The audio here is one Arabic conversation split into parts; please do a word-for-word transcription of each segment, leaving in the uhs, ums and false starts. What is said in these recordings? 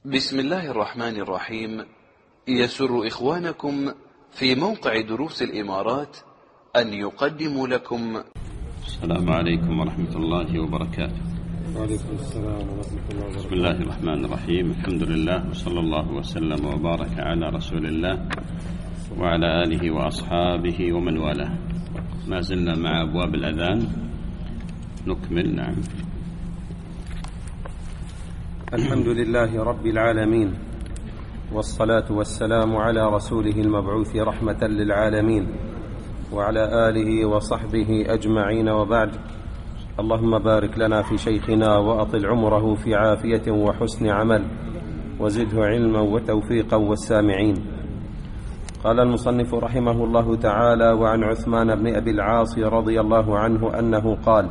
بسم الله الرحمن الرحيم. يسر إخوانكم في موقع دروس الإمارات أن يقدموا لكم. السلام عليكم ورحمة الله وبركاته. وعليكم السلام ورحمة الله وبركاته. بسم الله الرحمن الرحيم. الحمد لله وصلى الله وسلم وبارك على رسول الله وعلى آله وأصحابه ومن والاه. ما زلنا مع أبواب الأذان نكمل. نعم. الحمد لله رب العالمين، والصلاة والسلام على رسوله المبعوث رحمة للعالمين وعلى آله وصحبه أجمعين، وبعد. اللهم بارك لنا في شيخنا وأطل عمره في عافية وحسن عمل، وزده علما وتوفيقا والسامعين. قال المصنف رحمه الله تعالى: وعن عثمان بن أبي العاص رضي الله عنه أنه قال: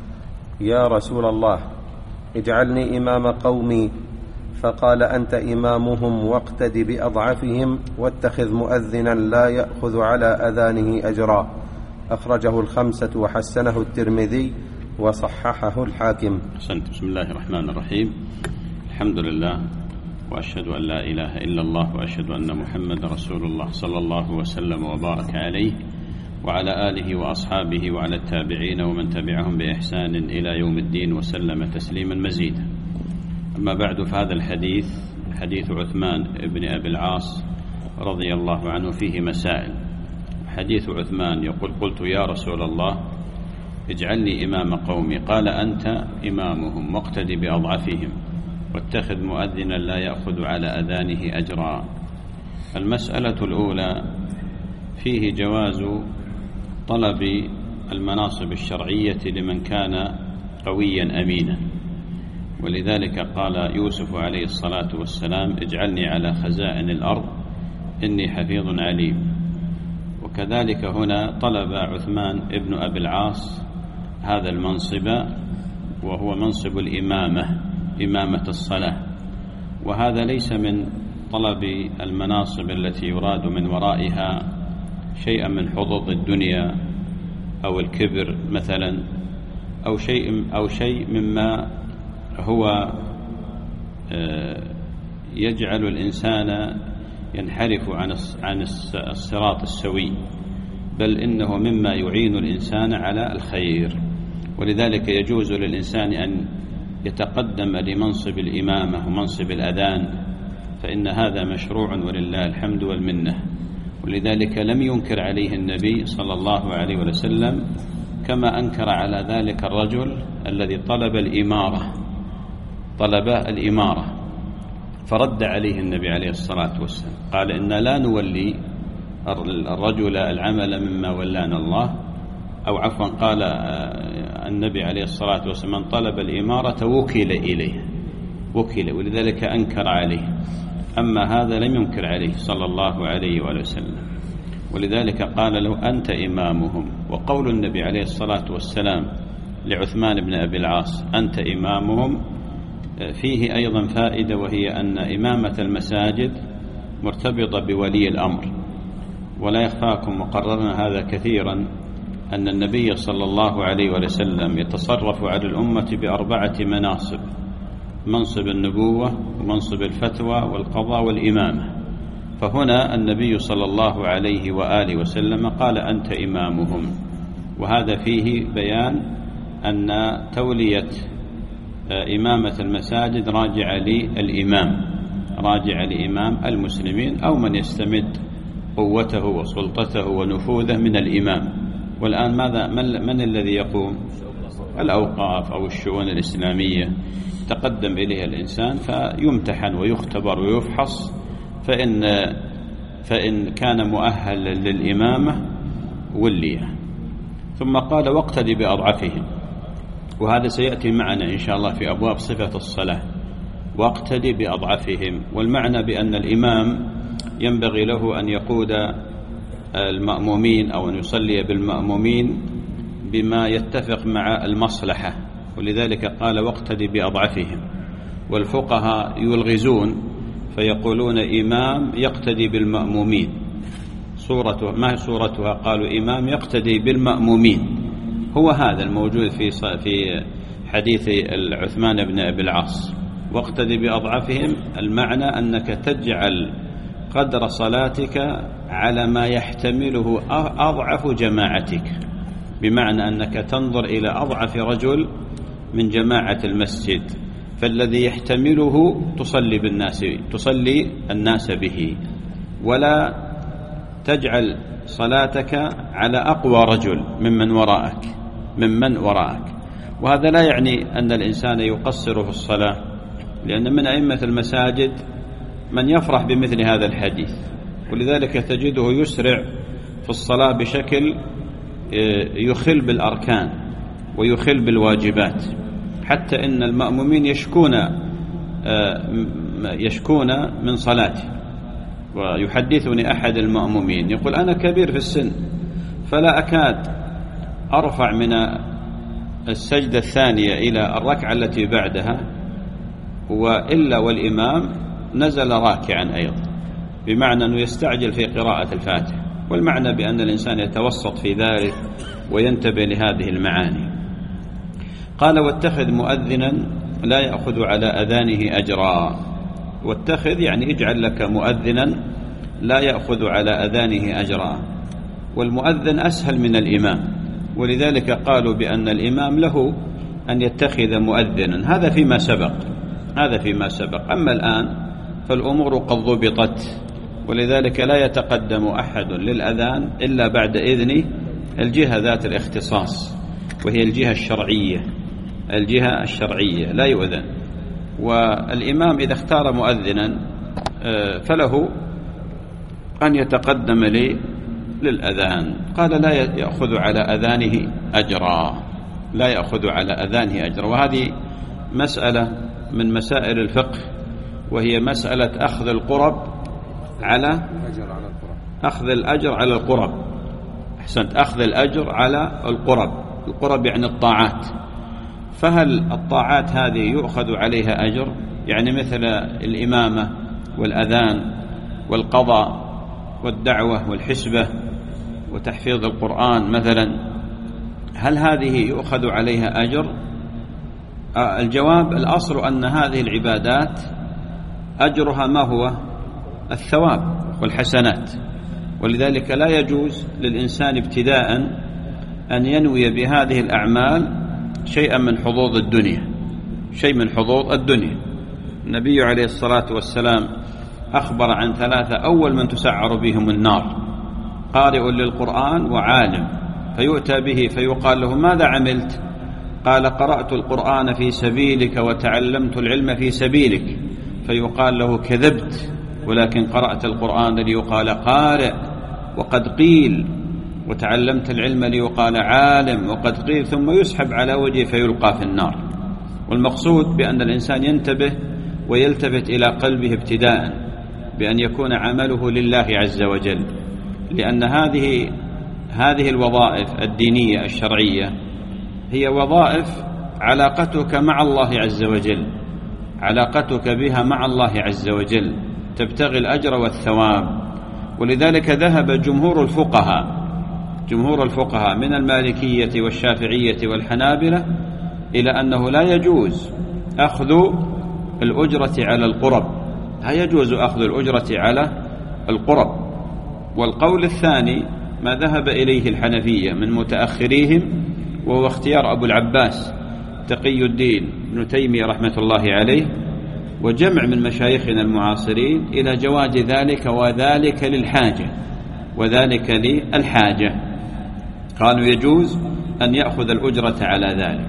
يا رسول الله، اجعلني إمام قومي. فقال: أنت إمامهم، واقتد بأضعفهم، واتخذ مؤذنا لا يأخذ على أذانه أجرا. أخرجه الخمسة وحسنه الترمذي وصححه الحاكم. أحسنت. بسم الله الرحمن الرحيم. الحمد لله، وأشهد أن لا إله إلا الله، وأشهد أن محمد رسول الله صلى الله وسلم وبارك عليه وعلى آله وأصحابه وعلى التابعين ومن تبعهم بإحسان إلى يوم الدين وسلم تسليما مزيدا. أما بعد، فهذا الحديث حديث عثمان بن أبي العاص رضي الله عنه فيه مسائل. حديث عثمان يقول: قلت يا رسول الله اجعلني إمام قومي. قال: أنت إمامهم، واقتد بأضعفهم، واتخذ مؤذنا لا يأخذ على أذانه أجرا. المسألة الأولى فيه جواز طلب المناصب الشرعية لمن كان قويا أمينا، ولذلك قال يوسف عليه الصلاة والسلام: اجعلني على خزائن الأرض إني حفيظ عليم. وكذلك هنا طلب عثمان ابن أبي العاص هذا المنصب، وهو منصب الإمامة، إمامة الصلاة. وهذا ليس من طلب المناصب التي يراد من ورائها شيئا من حظوظ الدنيا أو الكبر مثلا، أو شيء أو شيء مما هو يجعل الإنسان ينحرف عن عن الصراط السوي، بل إنه مما يعين الإنسان على الخير. ولذلك يجوز للإنسان أن يتقدم لمنصب الإمامة ومنصب الأذان، فإن هذا مشروع ولله الحمد والمنة. ولذلك لم ينكر عليه النبي صلى الله عليه وسلم، كما أنكر على ذلك الرجل الذي طلب الإمارة طلب الإمارة فرد عليه النبي عليه الصلاة والسلام، قال: إن لا نولي الرجل العمل مما ولانا الله، أو عفوا قال النبي عليه الصلاة والسلام: من طلب الإمارة وكل إليه وكل ولذلك أنكر عليه. أما هذا لم ينكر عليه صلى الله عليه وآله وسلم، ولذلك قال له: أنت إمامهم. وقول النبي عليه الصلاة والسلام لعثمان بن أبي العاص: أنت إمامهم، فيه أيضا فائدة، وهي أن إمامة المساجد مرتبطة بولي الأمر. ولا يخفاكم، وقررنا هذا كثيرا، أن النبي صلى الله عليه وسلم يتصرف على الأمة بأربعة مناصب: منصب النبوة، ومنصب الفتوى، والقضاء، والإمامة. فهنا النبي صلى الله عليه وآله وسلم قال: أنت إمامهم. وهذا فيه بيان أن تولية إمامة المساجد راجع للإمام راجع لإمام المسلمين، أو من يستمد قوته وسلطته ونفوذه من الإمام. والآن ماذا من, من الذي يقوم؟ الأوقاف أو الشؤون الإسلامية تقدم إليها الإنسان فيمتحن ويختبر ويفحص، فإن, فإن كان مؤهل للإمامة وليه. ثم قال: واقتدي بأضعفهم. وهذا سيأتي معنا إن شاء الله في أبواب صفة الصلاة. واقتدي بأضعفهم، والمعنى بأن الإمام ينبغي له أن يقود المأمومين أو أن يصلي بالمأمومين بما يتفق مع المصلحة، ولذلك قال: واقتدي بأضعفهم. والفقهاء يلغزون فيقولون إمام يقتدي بالمأمومين. صورته ما صورتها؟ قالوا إمام يقتدي بالمأمومين. هو هذا الموجود في في حديث عثمان بن أبي العاص. واقتدي بأضعفهم، المعنى أنك تجعل قدر صلاتك على ما يحتمله أضعف جماعتك، بمعنى أنك تنظر إلى أضعف رجل من جماعة المسجد، فالذي يحتمله تصلي بالناس تصلي الناس به، ولا تجعل صلاتك على أقوى رجل ممن وراءك ممن وراءك وهذا لا يعني أن الإنسان يقصر في الصلاة، لأن من أئمة المساجد من يفرح بمثل هذا الحديث، ولذلك تجده يسرع في الصلاة بشكل يخل بالأركان ويخل بالواجبات، حتى إن المأمومين يشكون يشكون من صلاته. ويحدثني أحد المأمومين يقول: أنا كبير في السن فلا أكاد أرفع من السجدة الثانية إلى الركعة التي بعدها وإلا والإمام نزل راكعا أيضا، بمعنى أنه يستعجل في قراءة الفاتحة، والمعنى بأن الإنسان يتوسط في ذلك وينتبه لهذه المعاني. قال: واتخذ مؤذنا لا يأخذ على أذانه أجرا. واتخذ يعني اجعل لك مؤذنا لا يأخذ على أذانه أجرا، والمؤذن أسهل من الإمام، ولذلك قالوا بأن الإمام له أن يتخذ مؤذنا. هذا فيما سبق هذا فيما سبق أما الآن فالأمور قد ضبطت، ولذلك لا يتقدم أحد للأذان إلا بعد إذن الجهة ذات الاختصاص، وهي الجهة الشرعية الجهة الشرعية لا يؤذن. والإمام إذا اختار مؤذنا فله أن يتقدم لي للأذان. قال: لا يأخذ على أذانه أجرا لا يأخذ على أذانه أجرا. وهذه مسألة من مسائل الفقه، وهي مسألة أخذ القرب على أخذ الأجر على القرب. أحسنت، أخذ الأجر على القرب. القرب يعني الطاعات، فهل الطاعات هذه يؤخذ عليها أجر؟ يعني مثل الإمامة والأذان والقضاء والدعوة والحسبة وتحفيظ القرآن مثلا، هل هذه يؤخذ عليها أجر؟ الجواب: الأصل أن هذه العبادات أجرها ما هو؟ الثواب والحسنات، ولذلك لا يجوز للإنسان ابتداء أن ينوي بهذه الأعمال شيئا من حظوظ الدنيا شيء من حظوظ الدنيا. النبي عليه الصلاة والسلام أخبر عن ثلاثة: أول من تسعر بهم النار قارئ للقرآن وعالم، فيؤتى به فيقال له: ماذا عملت؟ قال: قرأت القرآن في سبيلك وتعلمت العلم في سبيلك. فيقال له: كذبت، ولكن قرأت القرآن ليقال قارئ، وقد قيل، وتعلمت العلم ليقال عالم، وقد قيل، ثم يسحب على وجهه فيلقى في النار. والمقصود بأن الإنسان ينتبه ويلتفت إلى قلبه ابتداء بأن يكون عمله لله عز وجل، لأن هذه هذه الوظائف الدينية الشرعية هي وظائف علاقتك مع الله عز وجل علاقتك بها مع الله عز وجل، تبتغي الأجر والثواب. ولذلك ذهب جمهور الفقهاء جمهور الفقهاء من المالكية والشافعية والحنابلة إلى أنه لا يجوز أخذ الأجرة على القرب لا يجوز أخذ الأجرة على القرب. والقول الثاني ما ذهب إليه الحنفية من متأخريهم، وهو اختيار أبو العباس تقي الدين ابن تيمية رحمة الله عليه وجمع من مشايخنا المعاصرين إلى جواز ذلك، وذلك للحاجة وذلك للحاجة قالوا يجوز أن يأخذ الأجرة على ذلك.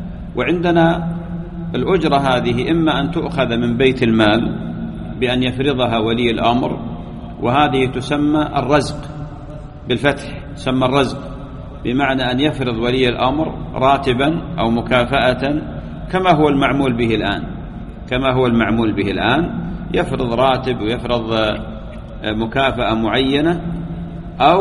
وعندنا الأجرة هذه إما أن تؤخذ من بيت المال بأن يفرضها ولي الأمر، وهذه تسمى الرزق بالفتح، تسمى الرزق، بمعنى أن يفرض ولي الأمر راتبا أو مكافأة كما هو المعمول به الآن كما هو المعمول به الآن يفرض راتب ويفرض مكافأة معينة، أو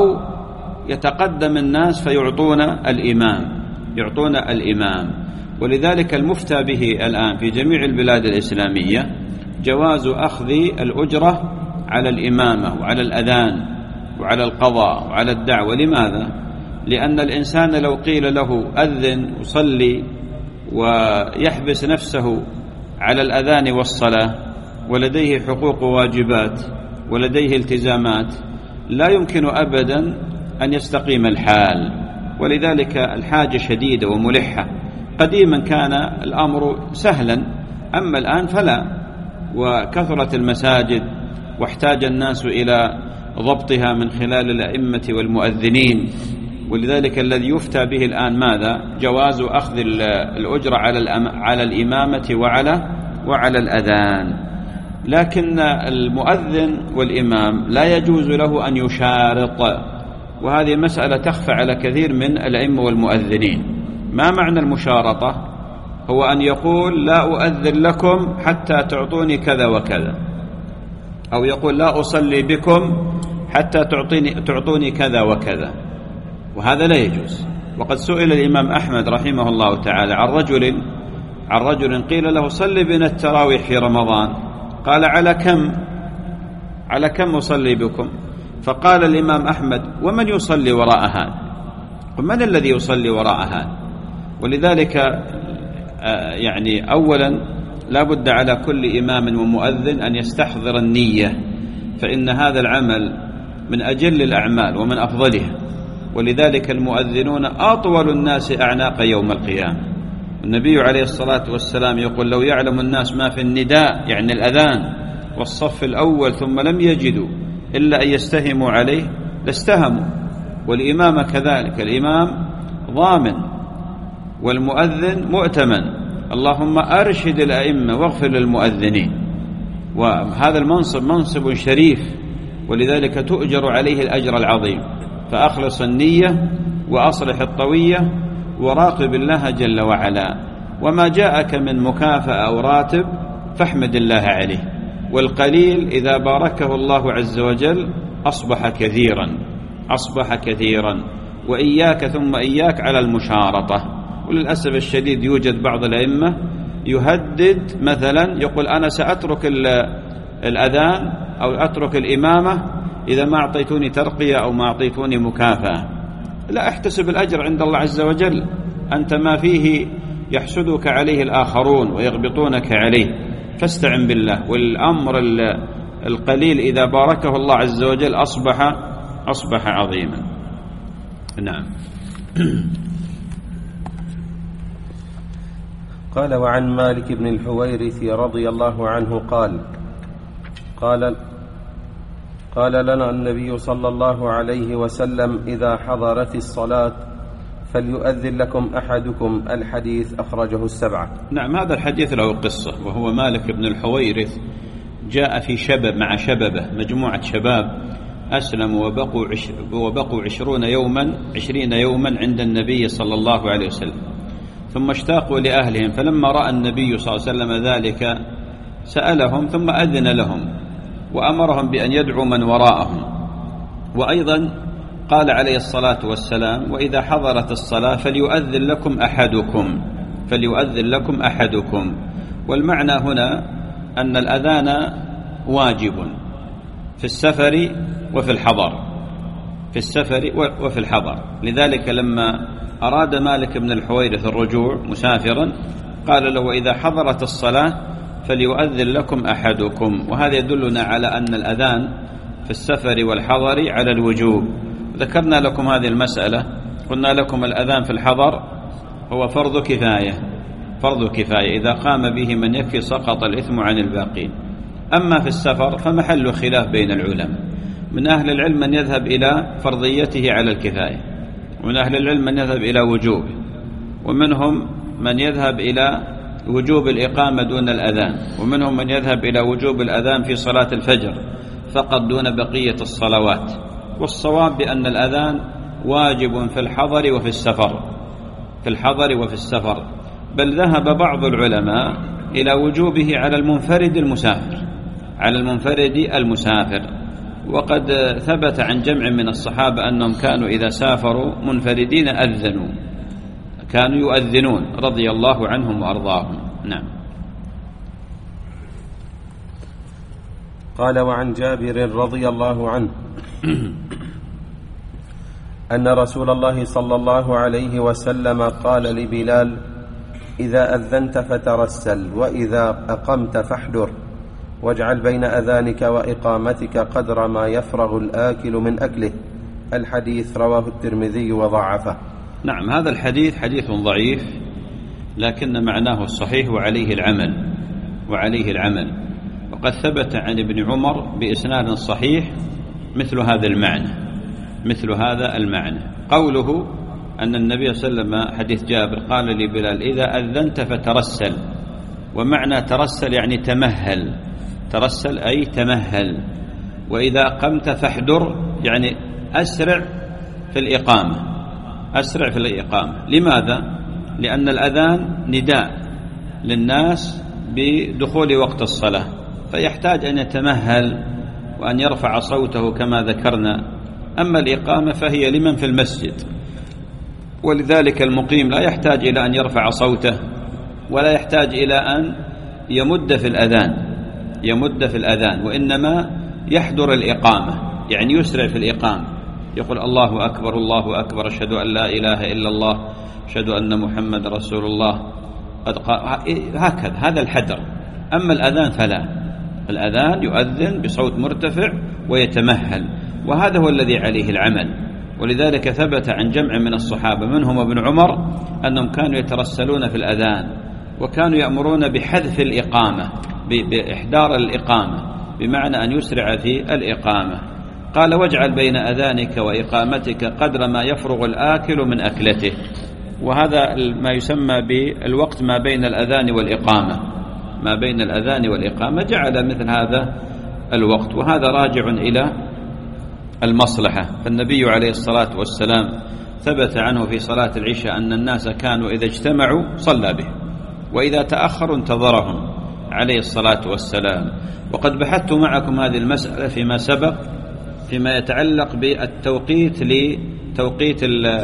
يتقدم الناس فيعطون الإمام يعطون الإمام. ولذلك المفتى به الآن في جميع البلاد الإسلامية جواز أخذ الأجرة على الإمامة وعلى الأذان وعلى القضاء وعلى الدعوة. لماذا؟ لأن الإنسان لو قيل له أذن وصلي ويحبس نفسه على الأذان والصلاة ولديه حقوق وواجبات ولديه التزامات لا يمكن أبدا أن يستقيم الحال، ولذلك الحاجة شديدة وملحة. قديما كان الأمر سهلا، أما الآن فلا، وكثرت المساجد واحتاج الناس إلى ضبطها من خلال الأئمة والمؤذنين، ولذلك الذي يفتى به الآن ماذا؟ جواز أخذ الأجرة على الإمامة وعلى وعلى الأذان. لكن المؤذن والإمام لا يجوز له أن يشارط، وهذه مسألة تخفى على كثير من الأئمة والمؤذنين. ما معنى المشارطة؟ هو أن يقول لا أؤذن لكم حتى تعطوني كذا وكذا، أو يقول لا أصلي بكم حتى تعطيني تعطوني كذا وكذا، وهذا لا يجوز. وقد سئل الإمام أحمد رحمه الله تعالى عن رجل عن رجل قيل له صلي بنا التراويح في رمضان، قال على كم على كم أصلي بكم؟ فقال الإمام أحمد ومن يصلي وراء هذا؟ ومن الذي يصلي وراء هذا؟ ولذلك يعني أولا لا بد على كل إمام ومؤذن أن يستحضر النية، فإن هذا العمل من أجل الأعمال ومن أفضلها، ولذلك المؤذنون أطول الناس أعناق يوم القيامة. النبي عليه الصلاة والسلام يقول لو يعلم الناس ما في النداء يعني الأذان والصف الأول ثم لم يجدوا إلا أن يستهموا عليه لاستهموا. والإمام كذلك، الإمام ضامن والمؤذن مؤتمن. اللهم أرشد الأئمة واغفر للمؤذنين، وهذا المنصب منصب شريف، ولذلك تؤجر عليه الأجر العظيم. فأخلص النية وأصلح الطوية وراقب الله جل وعلا، وما جاءك من مكافأة أو راتب فاحمد الله عليه. والقليل إذا باركه الله عز وجل أصبح كثيرا أصبح كثيرا وإياك ثم إياك على المشارطة. وللأسف الشديد يوجد بعض الأئمة يهدد مثلا، يقول أنا سأترك الأذان أو أترك الإمامة إذا ما أعطيتوني ترقية أو ما أعطيتوني مكافأة. لا، احتسب الأجر عند الله عز وجل، أنت ما فيه يحسدك عليه الآخرون ويغبطونك عليه، فاستعن بالله. والأمر القليل إذا باركه الله عز وجل أصبح أصبح عظيما. نعم. قال وعن مالك بن الحويرث رضي الله عنه قال قال قال لنا النبي صلى الله عليه وسلم إذا حضرت الصلاة فليؤذن لكم أحدكم. الحديث أخرجه السبعة. نعم، هذا الحديث له قصة، وهو مالك بن الحويرث جاء في شباب مع شببه مجموعة شباب أسلموا وبقوا, عش وبقوا عشرون يوما عشرين يوما عند النبي صلى الله عليه وسلم، ثم اشتاقوا لأهلهم، فلما رأى النبي صلى الله عليه وسلم ذلك سألهم ثم أذن لهم وأمرهم بأن يدعوا من وراءهم. وأيضا قال عليه الصلاة والسلام وإذا حضرت الصلاة فليؤذن لكم أحدكم فليؤذن لكم أحدكم. والمعنى هنا أن الأذان واجب في السفر وفي الحضر في السفر وفي الحضر. لذلك لما أراد مالك بن الحويرث الرجوع مسافرا قال له وإذا حضرت الصلاة فليؤذن لكم أحدكم. وهذا يدلنا على أن الأذان في السفر والحضر على الوجوب. ذكرنا لكم هذه المسألة، قلنا لكم الأذان في الحضر هو فرض كفاية فرض كفاية إذا قام به من يكفي سقط الإثم عن الباقين. أما في السفر فمحل خلاف بين العلماء، من أهل العلم من يذهب إلى فرضيته على الكفاية، ومن أهل العلم من يذهب إلى وجوبه، ومنهم من يذهب إلى وجوب الإقامة دون الأذان، ومنهم من يذهب إلى وجوب الأذان في صلاة الفجر فقط دون بقية الصلوات. والصواب بأن الأذان واجب في الحضر وفي السفر في الحضر وفي السفر بل ذهب بعض العلماء إلى وجوبه على المنفرد المسافر على المنفرد المسافر وقد ثبت عن جمع من الصحابة أنهم كانوا إذا سافروا منفردين أذنوا كانوا يؤذنون رضي الله عنهم وأرضاهم. نعم. قال وعن جابر رضي الله عنه أن رسول الله صلى الله عليه وسلم قال لبلال إذا أذنت فترسل، وإذا أقمت فاحدر، واجعل بين أذانك وإقامتك قدر ما يفرغ الآكل من أكله. الحديث رواه الترمذي وضعفه. نعم، هذا الحديث حديث ضعيف، لكن معناه الصحيح وعليه العمل وعليه العمل وقد ثبت عن ابن عمر بإسناد صحيح مثل هذا المعنى مثل هذا المعنى قوله أن النبي صلى الله عليه وسلم، حديث جابر، قال لبلال: إذا أذنت فترسل. ومعنى ترسل يعني تمهل، ترسل أي تمهل. وإذا قمت فاحدر يعني أسرع في الإقامة، أسرع في الإقامة. لماذا؟ لأن الأذان نداء للناس بدخول وقت الصلاة، فيحتاج أن يتمهل وأن يرفع صوته كما ذكرنا. أما الإقامة فهي لمن في المسجد، ولذلك المقيم لا يحتاج إلى أن يرفع صوته ولا يحتاج إلى أن يمد في الأذان يمد في الأذان وإنما يحضر الإقامة، يعني يسرع في الإقامة، يقول: الله أكبر الله أكبر، أشهد أن لا إله إلا الله، أشهد أن محمد رسول الله. هكذا، هذا الحدر. أما الأذان فلا، الأذان يؤذن بصوت مرتفع ويتمهل، وهذا هو الذي عليه العمل. ولذلك ثبت عن جمع من الصحابة منهم ابن عمر أنهم كانوا يترسلون في الأذان، وكانوا يأمرون بحذف الإقامة، بإحضار الإقامة، بمعنى أن يسرع في الإقامة. قال: واجعل بين أذانك وإقامتك قدر ما يفرغ الآكل من أكلته. وهذا ما يسمى بالوقت ما بين الأذان والإقامة، ما بين الأذان والإقامة جعل مثل هذا الوقت، وهذا راجع إلى المصلحة. فالنبي عليه الصلاة والسلام ثبت عنه في صلاة العشاء أن الناس كانوا إذا اجتمعوا صلى بهم، وإذا تأخروا انتظرهم عليه الصلاة والسلام. وقد بحثت معكم هذه المسألة فيما سبق فيما يتعلق بالتوقيت لتوقيت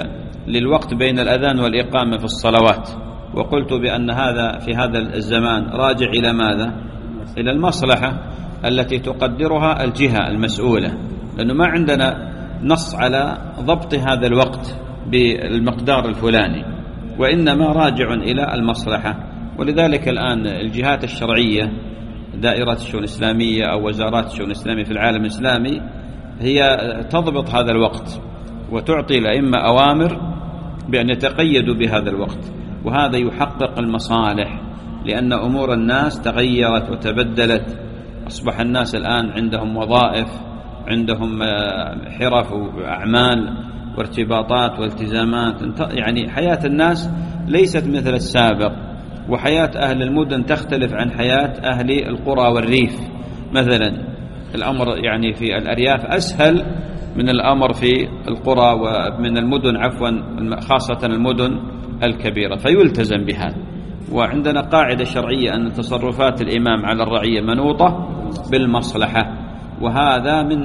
للوقت بين الأذان والإقامة في الصلوات، وقلت بأن هذا في هذا الزمان راجع إلى ماذا؟ إلى المصلحة التي تقدرها الجهة المسؤولة، لأنه ما عندنا نص على ضبط هذا الوقت بالمقدار الفلاني، وإنما راجع إلى المصلحة. ولذلك الآن الجهات الشرعية، دائرة الشؤون الإسلامية أو وزارات الشؤون الإسلامية في العالم الإسلامي، هي تضبط هذا الوقت وتعطي الأئمة أوامر بأن يتقيدوا بهذا الوقت، وهذا يحقق المصالح، لأن أمور الناس تغيرت وتبدلت. أصبح الناس الآن عندهم وظائف، عندهم حرف وأعمال وارتباطات والتزامات، يعني حياة الناس ليست مثل السابق، وحياة أهل المدن تختلف عن حياة أهل القرى والريف. مثلا الأمر يعني في الأرياف أسهل من الأمر في القرى ومن المدن، عفوا خاصة المدن الكبيرة، فيلتزم بهذا. وعندنا قاعدة شرعية أن تصرفات الإمام على الرعية منوطة بالمصلحة، وهذا من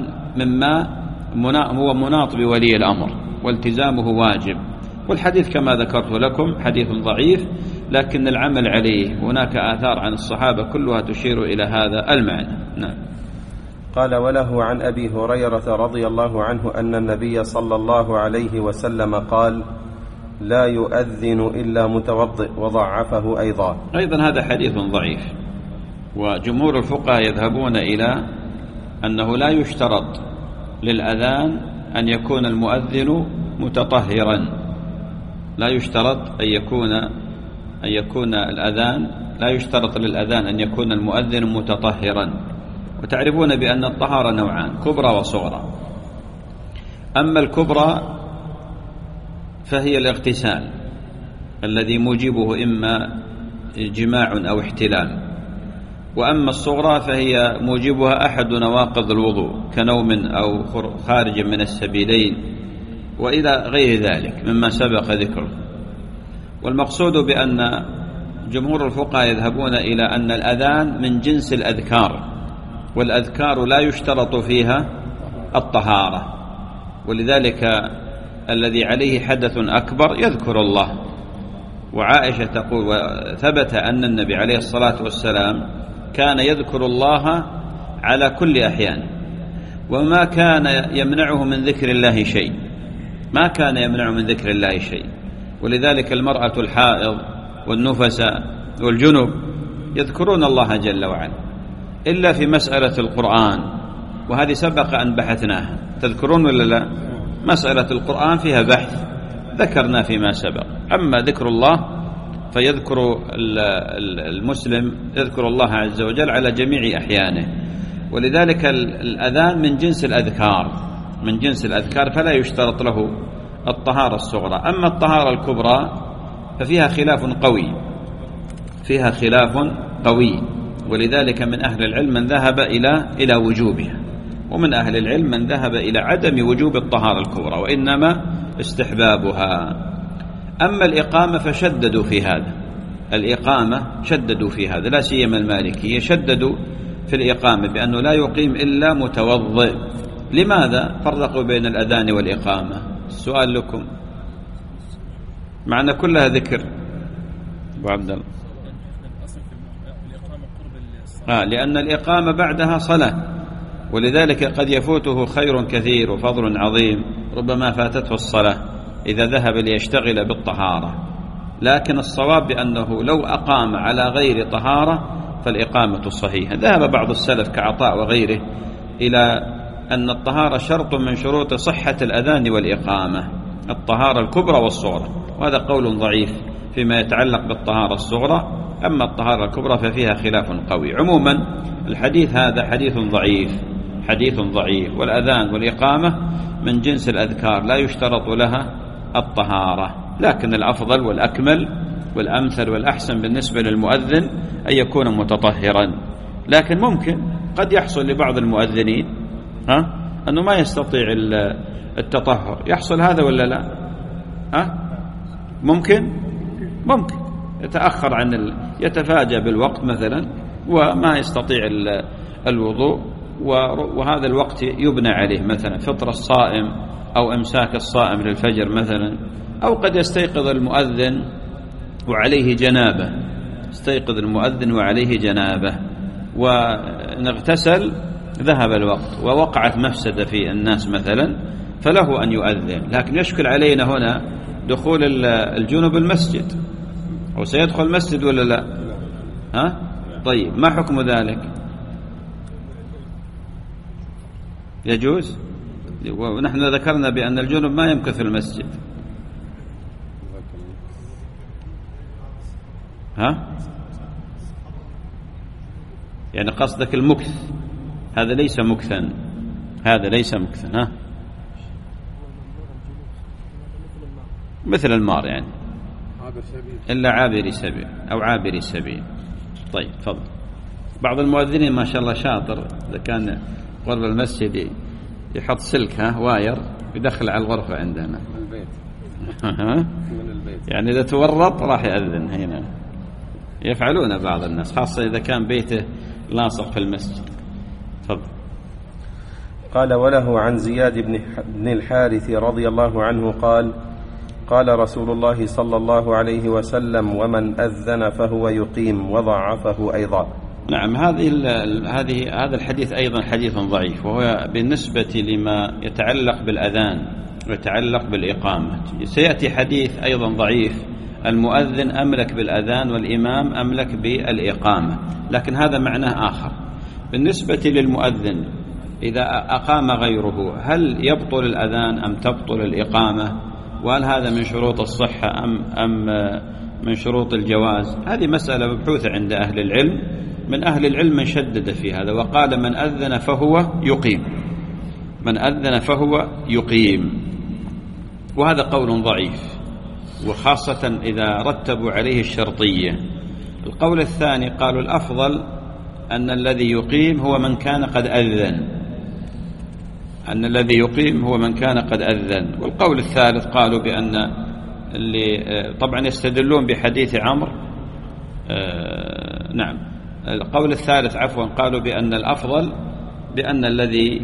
مما هو مناط بولي الأمر، والتزامه واجب. والحديث كما ذكرت لكم حديث ضعيف، لكن العمل عليه هناك آثار عن الصحابة كلها تشير إلى هذا المعنى. نعم. قال: وله عن أبي هريرة رضي الله عنه أن النبي صلى الله عليه وسلم قال: لا يؤذن إلا متوضئ، وضعفه أيضا. أيضا هذا حديث ضعيف، وجمهور الفقهاء يذهبون إلى أنه لا يشترط للأذان أن يكون المؤذن متطهرا، لا يشترط أن يكون أن يكون الأذان لا يشترط للأذان أن يكون المؤذن متطهرا. وتعرفون بأن الطهارة نوعان: كبرى وصغرى. أما الكبرى فهي الاغتسال الذي موجبه إما جماع أو احتلام، وأما الصغرى فهي موجبها أحد نواقض الوضوء كنوم أو خارج من السبيلين وإلى غير ذلك مما سبق ذكره. والمقصود بأن جمهور الفقهاء يذهبون إلى أن الأذان من جنس الأذكار، والأذكار لا يشترط فيها الطهارة، ولذلك الذي عليه حدث أكبر يذكر الله. وعائشة تقول: وثبت أن النبي عليه الصلاة والسلام كان يذكر الله على كل أحيان، وما كان يمنعه من ذكر الله شيء، ما كان يمنعه من ذكر الله شيء. ولذلك المرأة الحائض والنفساء والجنب يذكرون الله جل وعلا، إلا في مسألة القرآن، وهذه سبق أن بحثناها، تذكرون ولا لا؟ مسألة القرآن فيها بحث ذكرنا فيما سبق. أما ذكر الله فيذكر المسلم يذكر الله عز وجل على جميع أحيانه، ولذلك الأذان من جنس الأذكار من جنس الأذكار فلا يشترط له الطهارة الصغرى. أما الطهارة الكبرى ففيها خلاف قوي فيها خلاف قوي ولذلك من أهل العلم من ذهب إلى إلى وجوبها، ومن أهل العلم من ذهب إلى عدم وجوب الطهارة الكبرى وإنما استحبابها. أما الإقامة فشددوا في هذا الإقامة شددوا في هذا لا سيما المالكية، شددوا في الإقامة بأنه لا يقيم إلا متوضئ. لماذا فرقوا بين الأذان والإقامة؟ السؤال لكم، معنا كلها ذكر أبو عبد الله. آه لأن الإقامة بعدها صلاة، ولذلك قد يفوته خير كثير وفضل عظيم، ربما فاتته الصلاة إذا ذهب ليشتغل بالطهارة. لكن الصواب بأنه لو أقام على غير طهارة فالإقامة صحيحة. ذهب بعض السلف كعطاء وغيره إلى أن الطهارة شرط من شروط صحة الأذان والإقامة، الطهارة الكبرى والصغرى، وهذا قول ضعيف فيما يتعلق بالطهارة الصغرى. أما الطهارة الكبرى ففيها خلاف قوي. عموما الحديث هذا حديث ضعيف حديث ضعيف والأذان والإقامة من جنس الأذكار لا يشترط لها الطهارة، لكن الأفضل والأكمل والأمثل والأحسن بالنسبة للمؤذن أن يكون متطهرا. لكن ممكن قد يحصل لبعض المؤذنين ها أنه ما يستطيع التطهر، يحصل هذا ولا لا؟ ها ممكن ممكن يتأخر عن ال... يتفاجأ بالوقت مثلا وما يستطيع الوضوء، وهذا الوقت يبنى عليه مثلا فطر الصائم أو إمساك الصائم للفجر مثلا، أو قد يستيقظ المؤذن وعليه جنابة يستيقظ المؤذن وعليه جنابة ونغتسل ذهب الوقت ووقعت مفسدة في الناس مثلا، فله أن يؤذن. لكن يشكل علينا هنا دخول الجنوب المسجد، أو سيدخل المسجد ولا لا؟ ها؟ طيب ما حكم ذلك؟ يجوز؟ ونحن ذكرنا بأن الجنوب ما يمكث في المسجد. ها؟ يعني قصدك المكث، هذا ليس مكثا هذا ليس مكثا ها؟ مثل المار يعني إلا عابري سبيل أو عابري سبيل. طيب تفضل. بعض المؤذنين ما شاء الله شاطر، إذا كان قرب المسجد يحط سلك ها واير يدخل على الغرفة عندنا من البيت من البيت يعني إذا تورط راح يأذن. هنا يفعلون بعض الناس خاصة إذا كان بيته لاصق في المسجد. تفضل. قال وله عن زياد بن الحارث رضي الله عنه قال قال رسول الله صلى الله عليه وسلم ومن أذن فهو يقيم، وضعفه أيضا. نعم هذه هذه هذا الحديث أيضا حديث ضعيف، وهو بالنسبة لما يتعلق بالأذان ويتعلق بالإقامة. سيأتي حديث أيضا ضعيف المؤذن أملك بالأذان والإمام أملك بالإقامة، لكن هذا معناه آخر. بالنسبة للمؤذن إذا أقام غيره هل يبطل الأذان أم تبطل الإقامة؟ وهل هذا من شروط الصحة أم أم من شروط الجواز؟ هذه مسألة مبحوثة عند أهل العلم. من أهل العلم من شدد في هذا وقال من أذن فهو يقيم من أذن فهو يقيم وهذا قول ضعيف، وخاصة إذا رتبوا عليه الشرطية. القول الثاني قالوا الأفضل أن الذي يقيم هو من كان قد أذن أن الذي يقيم هو من كان قد أذن. والقول الثالث قالوا بأن اللي طبعا يستدلون بحديث عمرو آه نعم القول الثالث عفوا قالوا بأن الأفضل بأن الذي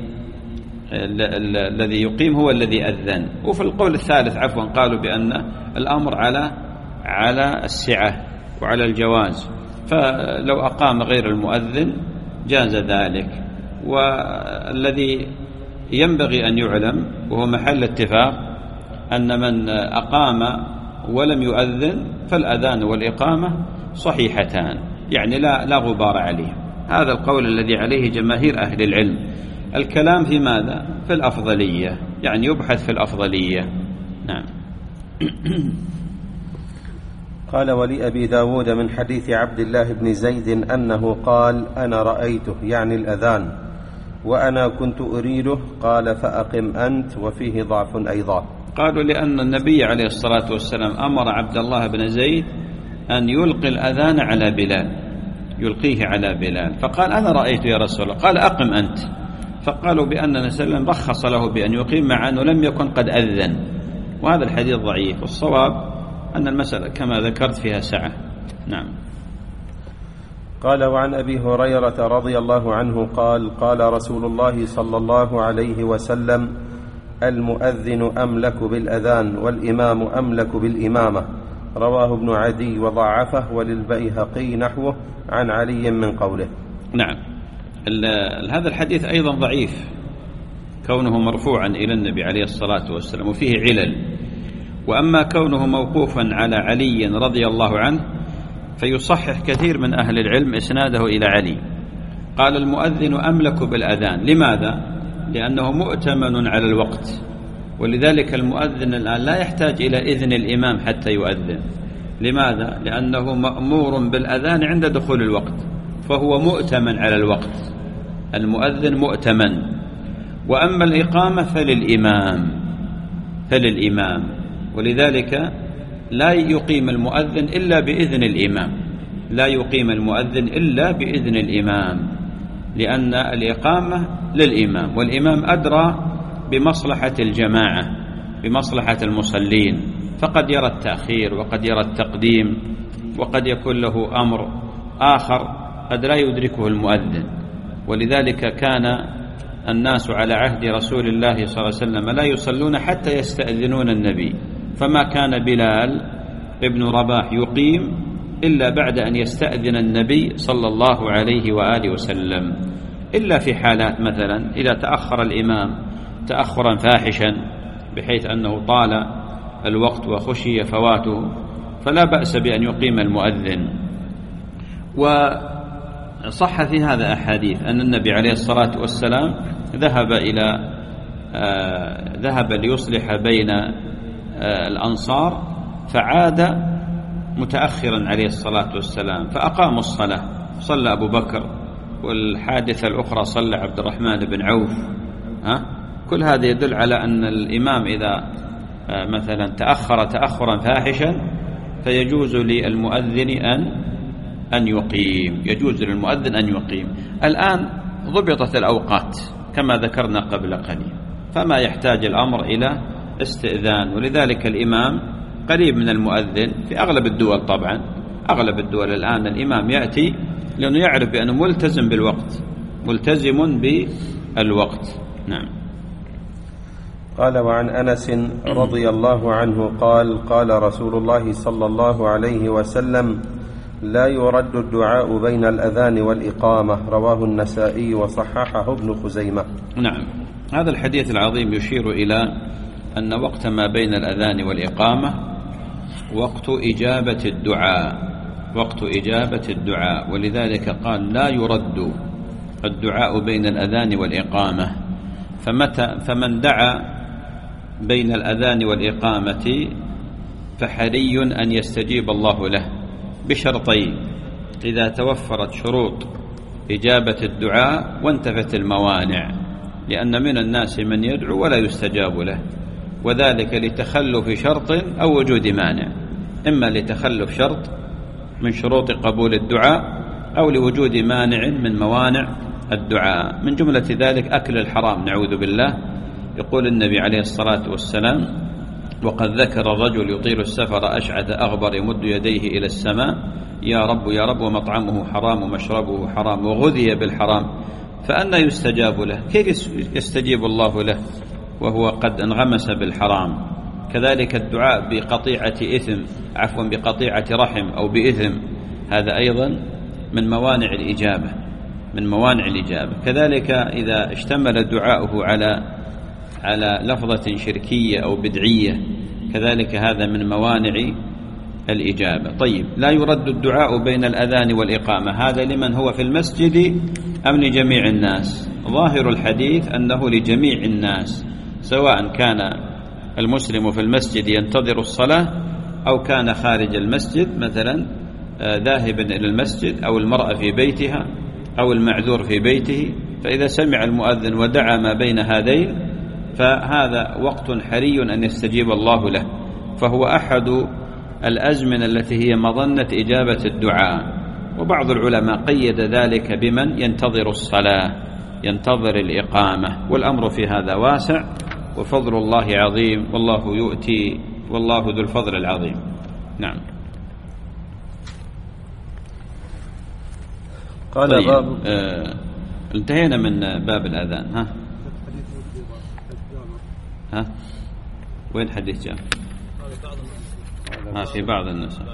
الذي يقيم هو الذي أذن. وفي القول الثالث عفوا قالوا بأن الأمر على على السعة وعلى الجواز، فلو أقام غير المؤذن جاز ذلك. والذي ينبغي أن يعلم وهو محل اتفاق أن من أقام ولم يؤذن فالأذان والإقامة صحيحتان، يعني لا لا غبار عليه. هذا القول الذي عليه جماهير أهل العلم. الكلام في ماذا؟ في الأفضلية، يعني يبحث في الأفضلية. نعم. قال: ولأبي داود من حديث عبد الله بن زيد أنه قال: أنا رأيته، يعني الأذان، وأنا كنت أريده، قال: فأقم أنت، وفيه ضعف أيضا. قالوا لأن النبي عليه الصلاة والسلام أمر عبد الله بن زيد أن يلقي الأذان على بلال، يلقيه على بلال، فقال: أنا رأيته يا رسول الله، قال: أقم أنت. فقالوا بأن النبي صلى الله عليه وسلم رخص له بأن يقيم مع أنه لم يكن قد أذن، وهذا الحديث ضعيف، والصواب أن المسألة كما ذكرت فيها سعة. نعم. قال: وعن أبي هريرة رضي الله عنه قال: قال رسول الله صلى الله عليه وسلم: المؤذن أملك بالأذان والإمام أملك بالإمامة. رواه ابن عدي وضعفه، وللبيهقي نحوه عن علي من قوله. نعم. هذا الحديث أيضا ضعيف كونه مرفوعا إلى النبي عليه الصلاة والسلام، وفيه علل. وأما كونه موقوفا على علي رضي الله عنه فيصحح كثير من أهل العلم إسناده إلى علي. قال: المؤذن أملك بالأذان. لماذا؟ لأنه مؤتمن على الوقت، ولذلك المؤذن الآن لا يحتاج إلى إذن الإمام حتى يؤذن. لماذا؟ لأنه مأمور بالأذان عند دخول الوقت، فهو مؤتمن على الوقت، المؤذن مؤتمن. وأما الإقامة فللإمام فللإمام ولذلك لا يقيم المؤذن إلا بإذن الإمام، لا يقيم المؤذن إلا بإذن الإمام، لأن الإقامة للإمام، والإمام أدرى بمصلحة الجماعة، بمصلحة المصلين، فقد يرى التأخير وقد يرى التقديم، وقد يكون له أمر آخر قد لا يدركه المؤذن. ولذلك كان الناس على عهد رسول الله صلى الله عليه وسلم لا يصلون حتى يستأذنون النبي، فما كان بلال ابن رباح يقيم إلا بعد أن يستأذن النبي صلى الله عليه وآله وسلم، إلا في حالات مثلا إذا تأخر الإمام تأخرا فاحشا بحيث أنه طال الوقت وخشي فواته، فلا بأس بأن يقيم المؤذن. وصح في هذا أحاديث أن النبي عليه الصلاة والسلام ذهب إلى آه ذهب ليصلح بين آه الأنصار، فعاد متأخرا عليه الصلاة والسلام فأقاموا الصلاة، صلى أبو بكر، والحادثة الأخرى صلى عبد الرحمن بن عوف. ها؟ كل هذا يدل على أن الإمام إذا آه مثلا تأخر تأخرا فاحشا فيجوز للمؤذن أن أن يقيم، يجوز للمؤذن أن يقيم. الآن ضبطت الأوقات كما ذكرنا قبل قليل، فما يحتاج الأمر إلى استئذان، ولذلك الإمام قريب من المؤذن في أغلب الدول. طبعا أغلب الدول الآن الإمام يأتي لأنه يعرف بأنه ملتزم بالوقت، ملتزم بالوقت. نعم. قال: وعن أنس رضي الله عنه قال: قال رسول الله صلى الله عليه وسلم: لا يرد الدعاء بين الأذان والإقامة. رواه النسائي وصححه ابن خزيمة. نعم. هذا الحديث العظيم يشير إلى أن وقت ما بين الأذان والإقامة وقت إجابة الدعاء، وقت إجابة الدعاء، ولذلك قال: لا يرد الدعاء بين الأذان والإقامة. فمتى فمن دعا بين الأذان والإقامة فحري أن يستجيب الله له بشرطين: إذا توفرت شروط إجابة الدعاء وانتفت الموانع، لأن من الناس من يدعو ولا يستجاب له، وذلك لتخلف شرط أو وجود مانع، إما لتخلف شرط من شروط قبول الدعاء أو لوجود مانع من موانع الدعاء. من جملة ذلك أكل الحرام، نعوذ بالله. يقول النبي عليه الصلاة والسلام: وقد ذكر الرجل يطيل السفر أشعث أغبر يمد يديه إلى السماء: يا رب يا رب، ومطعمه حرام ومشربه حرام وغذي بالحرام، فأنى يستجاب له؟ كيف يستجيب الله له وهو قد انغمس بالحرام؟ كذلك الدعاء بقطيعة إثم، عفوا بقطيعة رحم أو بإثم، هذا أيضا من موانع الإجابة، من موانع الإجابة. كذلك إذا اشتمل دعاؤه على على لفظة شركية أو بدعية كذلك هذا من موانع الإجابة. طيب، لا يرد الدعاء بين الأذان والإقامة، هذا لمن هو في المسجد أم لجميع الناس؟ ظاهر الحديث أنه لجميع الناس، سواء كان المسلم في المسجد ينتظر الصلاة أو كان خارج المسجد، مثلا ذاهبا إلى المسجد، أو المرأة في بيتها، أو المعذور في بيته، فإذا سمع المؤذن ودعا ما بين هذين فهذا وقت حري أن يستجيب الله له، فهو أحد الأزمنة التي هي مظنة إجابة الدعاء. وبعض العلماء قيد ذلك بمن ينتظر الصلاة، ينتظر الإقامة، والأمر في هذا واسع، وفضل الله عظيم، والله يؤتي والله ذو الفضل العظيم. نعم. قال طيب. باب آه انتهينا من باب الأذان. ها ها وين حديث جاء؟ ها في بعض النساء.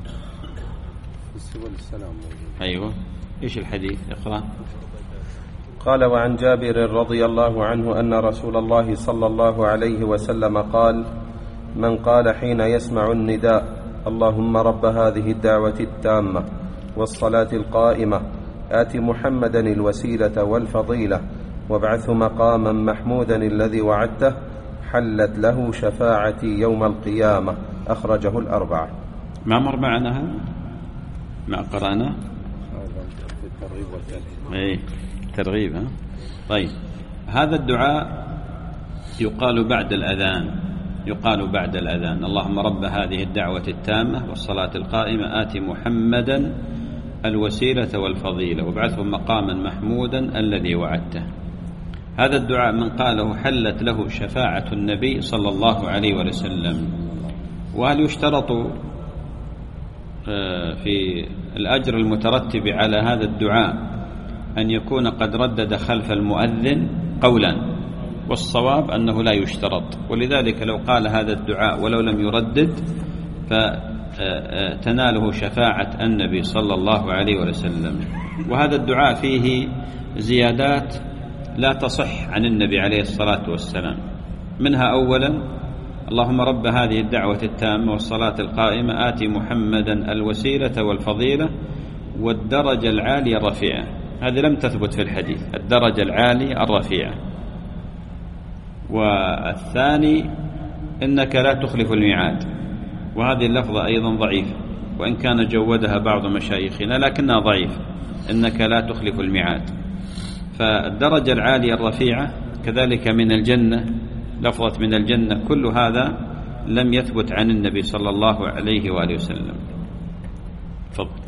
أيوة، إيش الحديث؟ اقرأ. قال: وعن جابر رضي الله عنه أن رسول الله صلى الله عليه وسلم قال: من قال حين يسمع النداء: اللهم رب هذه الدعوة التامة والصلاة القائمة آت محمدا الوسيلة والفضيلة وابعثه مقاما محمودا الذي وعدته، حلت له شفاعتي يوم القيامة. أخرجه الأربعة. ما مر معنا هذا؟ ما قرأنا؟ اي ترغيب. ها طيب، هذا الدعاء يقال بعد الأذان، يقال بعد الأذان: اللهم رب هذه الدعوة التامة والصلاة القائمة آت محمدا الوسيلة والفضيلة وابعثه مقاما محمودا الذي وعدته. هذا الدعاء من قاله حلت له شفاعة النبي صلى الله عليه وسلم. وهل يشترط في الأجر المترتب على هذا الدعاء أن يكون قد ردد خلف المؤذن؟ قولا، والصواب أنه لا يشترط، ولذلك لو قال هذا الدعاء ولو لم يردد فتناله شفاعة النبي صلى الله عليه وسلم. وهذا الدعاء فيه زيادات لا تصح عن النبي عليه الصلاة والسلام، منها أولا: اللهم رب هذه الدعوة التامة والصلاة القائمة آت محمدا الوسيلة والفضيلة والدرجة العالية الرفيعة. هذه لم تثبت في الحديث، الدرجة العالية الرفيعة. والثاني: إنك لا تخلف الميعاد، وهذه اللفظة أيضا ضعيفة، وإن كان جودها بعض مشايخنا لكنها ضعيفة، إنك لا تخلف الميعاد. فالدرجة العالية الرفيعة كذلك من الجنة، لفظة من الجنة، كل هذا لم يثبت عن النبي صلى الله عليه وآله وسلم. تفضل.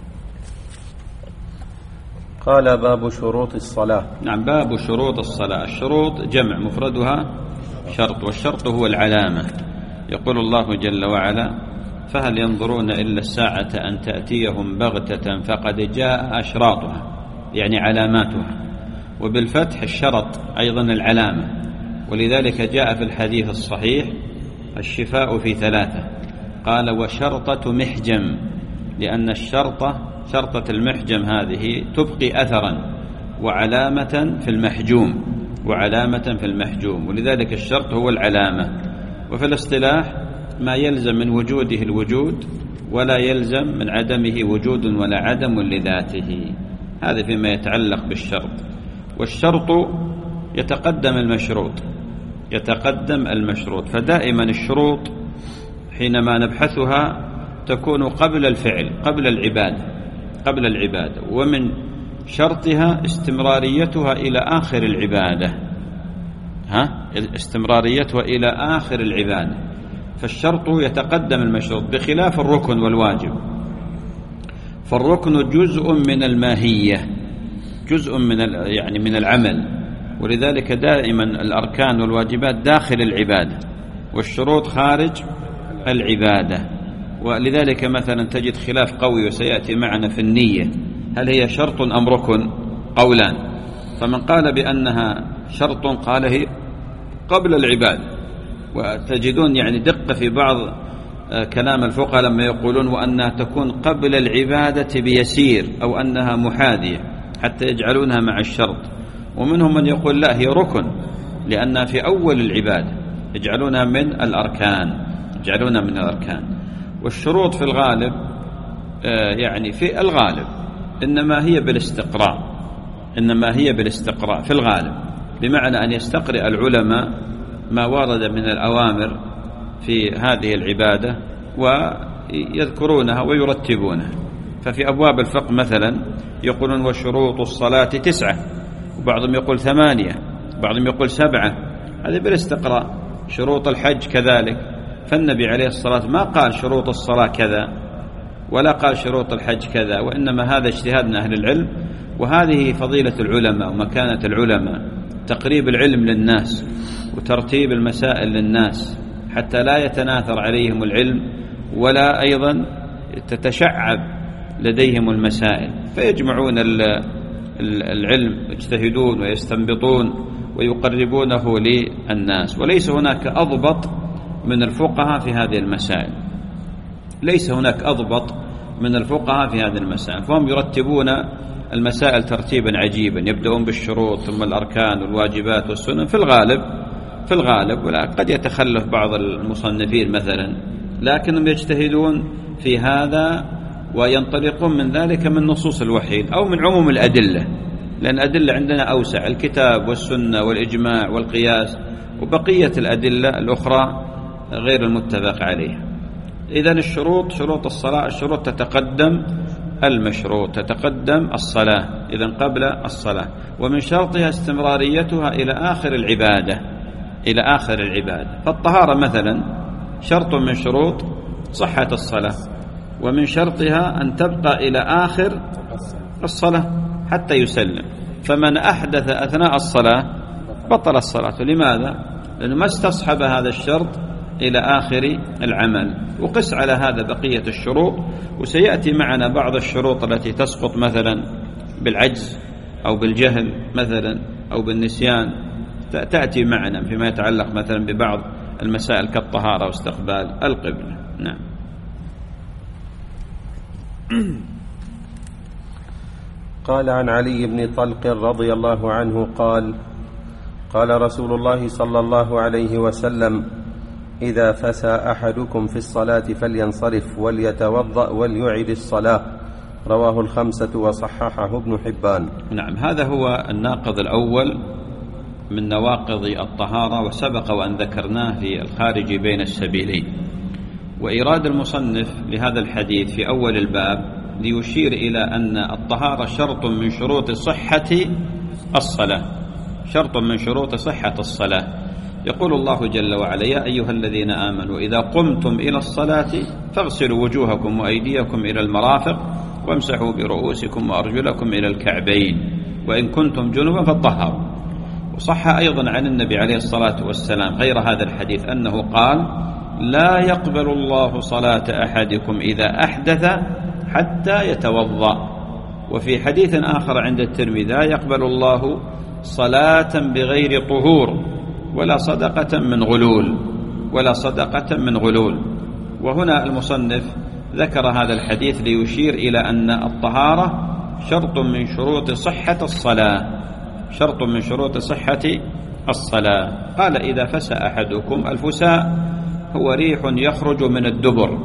قال: باب شروط الصلاة. نعم، باب شروط الصلاة. الشروط جمع، مفردها شرط، والشرط هو العلامة. يقول الله جل وعلا: فهل ينظرون إلا الساعة أن تأتيهم بغتة فقد جاء أشراطها، يعني علاماتها. وبالفتح الشرط أيضا العلامة، ولذلك جاء في الحديث الصحيح: الشفاء في ثلاثة. قال: وشرطة محجم، لأن الشرطة شرطة المحجم هذه تبقي أثرا وعلامة في المحجوم، وعلامة في المحجوم، ولذلك الشرط هو العلامة. وفي الاصطلاح ما يلزم من وجوده الوجود ولا يلزم من عدمه وجود ولا عدم لذاته. هذا فيما يتعلق بالشرط. والشرط يتقدم المشروط، يتقدم المشروط. فدائما الشروط حينما نبحثها تكون قبل الفعل، قبل العبادة، قبل العبادة. ومن شرطها استمراريتها إلى آخر العبادة، ها استمراريتها إلى آخر العبادة. فالشرط يتقدم المشروط، بخلاف الركن والواجب. فالركن جزء من الماهية، جزء من يعني من العمل، ولذلك دائما الأركان والواجبات داخل العبادة، والشروط خارج العبادة. ولذلك مثلا تجد خلاف قوي وسيأتي معنا في النية، هل هي شرط أم ركن؟ قولان. فمن قال بأنها شرط قال هي قبل العبادة. وتجدون يعني دقة في بعض كلام الفقهاء لما يقولون وأنها تكون قبل العبادة بيسير، أو أنها محاذية، حتى يجعلونها مع الشرط. ومنهم من يقول لا، هي ركن لأنها في أول العبادة، يجعلونها من الأركان. يجعلونها من الأركان. والشروط في الغالب يعني في الغالب إنما هي بالاستقراء، إنما هي بالاستقراء في الغالب، بمعنى أن يستقرئ العلماء ما ورد من الأوامر في هذه العبادة ويذكرونها ويرتبونها. ففي أبواب الفقه مثلا يقولون وشروط الصلاة تسعة، وبعضهم يقول ثمانية، وبعضهم يقول سبعة، هذا بالاستقراء. شروط الحج كذلك، فالنبي عليه الصلاة ما قال شروط الصلاة كذا ولا قال شروط الحج كذا، وإنما هذا اجتهاد من أهل العلم، وهذه فضيلة العلماء ومكانة العلماء، تقريب العلم للناس وترتيب المسائل للناس حتى لا يتناثر عليهم العلم ولا أيضا تتشعب لديهم المسائل، فيجمعون العلم، يجتهدون ويستنبطون ويقربونه للناس. وليس هناك أضبط من الفقهاء في هذه المسائل، ليس هناك أضبط من الفقهاء في هذه المسائل، فهم يرتبون المسائل ترتيبا عجيبا، يبدأون بالشروط ثم الأركان والواجبات والسنن في الغالب في الغالب ولا قد يتخلف بعض المصنفين مثلا، لكنهم يجتهدون في هذا وينطلقون من ذلك من نصوص الوحي أو من عموم الأدلة، لأن الأدلة عندنا أوسع، الكتاب والسنة والإجماع والقياس وبقية الأدلة الأخرى غير المتفق عليها. إذن الشروط، شروط الصلاة، الشروط تتقدم المشروط، تتقدم الصلاة إذن قبل الصلاة، ومن شرطها استمراريتها إلى آخر العبادة، إلى آخر العبادة. فالطهارة مثلا شرط من شروط صحة الصلاة، ومن شرطها أن تبقى إلى آخر الصلاة حتى يسلم، فمن أحدث أثناء الصلاة بطل الصلاة. لماذا؟ لأنه ما استصحب هذا الشرط إلى آخر العمل. وقس على هذا بقية الشروط، وسيأتي معنا بعض الشروط التي تسقط مثلا بالعجز أو بالجهل مثلا أو بالنسيان، تأتي معنا فيما يتعلق مثلا ببعض المسائل كالطهارة واستقبال القبلة. نعم. قال عن علي بن طلق رضي الله عنه قال: قال رسول الله صلى الله عليه وسلم: إذا فسى أحدكم في الصلاة فلينصرف وليتوضأ وليعد الصلاة. رواه الخمسة وصححه ابن حبان. نعم، هذا هو الناقض الأول من نواقض الطهارة، وسبق وأن ذكرناه في الخارج بين السبيلين. وإيراد المصنف لهذا الحديث في أول الباب ليشير إلى أن الطهارة شرط من شروط صحة الصلاة، شرط من شروط صحة الصلاة. يقول الله جل وعلا: يا أيها الذين آمنوا إذا قمتم إلى الصلاة فاغسلوا وجوهكم وأيديكم إلى المرافق وامسحوا برؤوسكم وأرجلكم إلى الكعبين وإن كنتم جنبا فطهروا. وصح أيضا عن النبي عليه الصلاة والسلام غير هذا الحديث أنه قال: لا يقبل الله صلاة أحدكم إذا أحدث حتى يتوضأ. وفي حديث آخر عند الترمذي: لا يقبل الله صلاة بغير طهور ولا صدقة من غلول، ولا صدقة من غلول. وهنا المصنف ذكر هذا الحديث ليشير إلى أن الطهارة شرط من شروط صحة الصلاة، شرط من شروط صحة الصلاة. قال: إذا فسى أحدكم، الفساء هو ريح يخرج من الدبر،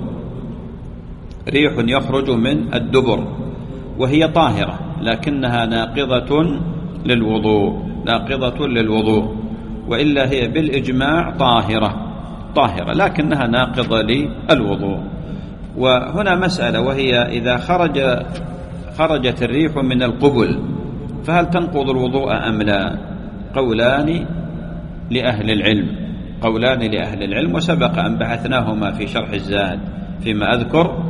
ريح يخرج من الدبر، وهي طاهرة لكنها ناقضة للوضوء، ناقضة للوضوء، وإلا هي بالإجماع طاهرة، طاهرة لكنها ناقضة للوضوء. وهنا مسألة، وهي إذا خرج خرجت الريح من القبل فهل تنقض الوضوء أم لا؟ قولان لأهل العلم، قولان لأهل العلم، وسبق أن بحثناهما في شرح الزاد فيما أذكر.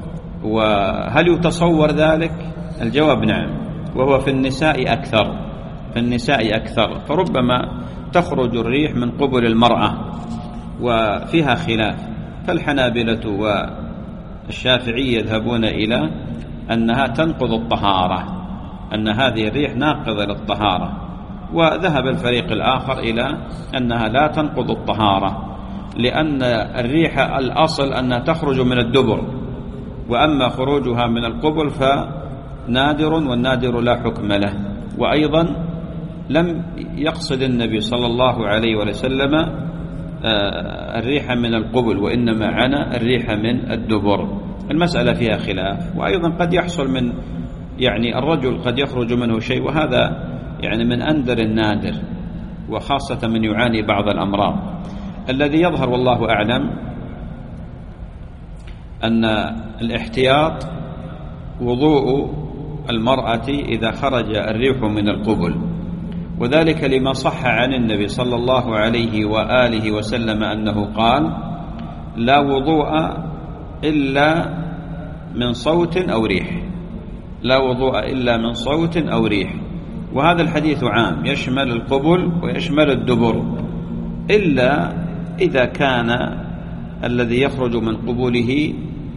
وهل يتصور ذلك؟ الجواب نعم، وهو في النساء أكثر، في النساء أكثر، فربما تخرج الريح من قبل المرأة وفيها خلاف. فالحنابلة والشافعية يذهبون إلى أنها تنقض الطهارة، أن هذه الريح ناقضة للطهارة، وذهب الفريق الآخر إلى أنها لا تنقض الطهارة، لأن الريح الأصل أنها تخرج من الدبر، وأما خروجها من القبل فنادر، والنادر لا حكم له. وأيضا لم يقصد النبي صلى الله عليه وسلم الريح من القبل وإنما عنى الريح من الدبر. المسألة فيها خلاف، وأيضا قد يحصل من يعني الرجل قد يخرج منه شيء، وهذا يعني من أندر النادر، وخاصة من يعاني بعض الأمراض. الذي يظهر والله أعلم أن الاحتياط وضوء المرأة إذا خرج الريح من القبل، وذلك لما صح عن النبي صلى الله عليه وآله وسلم أنه قال: لا وضوء إلا من صوت أو ريح، لا وضوء إلا من صوت أو ريح. وهذا الحديث عام يشمل القبل ويشمل الدبر، إلا إذا كان الذي يخرج من قبوله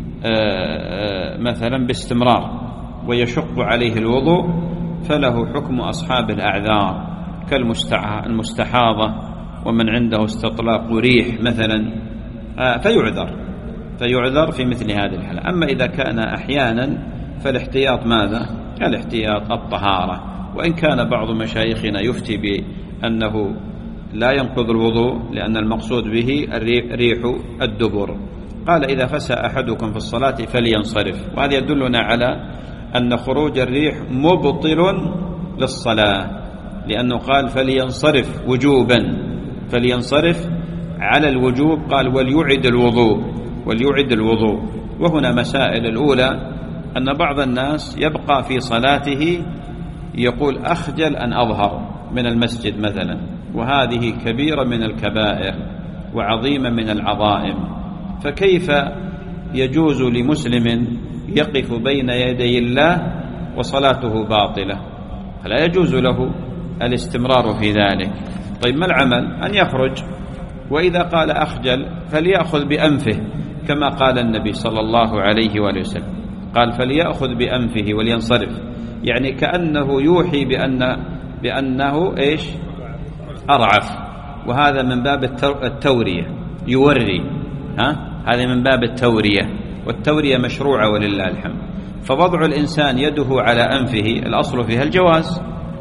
مثلا باستمرار ويشق عليه الوضوء، فله حكم أصحاب الأعذار كالمستحاضة ومن عنده استطلاق ريح مثلا، فيعذر فيعذر في مثل هذه الحالة. أما إذا كان أحيانا فالاحتياط ماذا؟ الاحتياط الطهارة. وإن كان بعض مشايخنا يفتي بأنه لا ينقض الوضوء لأن المقصود به ريح الدبر، قال: إذا فسى أحدكم في الصلاة فلينصرف. وهذا يدلنا على أن خروج الريح مبطل للصلاة، لأنه قال فلينصرف وجوبا، فلينصرف على الوجوب، قال وليعد الوضوء، وليعد الوضوء. وهنا مسائل. الأولى أن بعض الناس يبقى في صلاته يقول: أخجل أن أظهر من المسجد مثلا، وهذه كبيرة من الكبائر وعظيمة من العظائم. فكيف يجوز لمسلم يقف بين يدي الله وصلاته باطلة؟ فلا يجوز له الاستمرار في ذلك. طيب ما العمل؟ أن يخرج، وإذا قال أخجل فليأخذ بأنفه كما قال النبي صلى الله عليه وآله وسلم، قال فليأخذ بأنفه ولينصرف، يعني كأنه يوحي بأن بأنه إيش؟ أرعف. وهذا من باب التورية، يوري، ها؟ هذا من باب التورية، والتورية مشروعة ولله الحمد. فوضع الإنسان يده على أنفه الأصل فيها الجواز،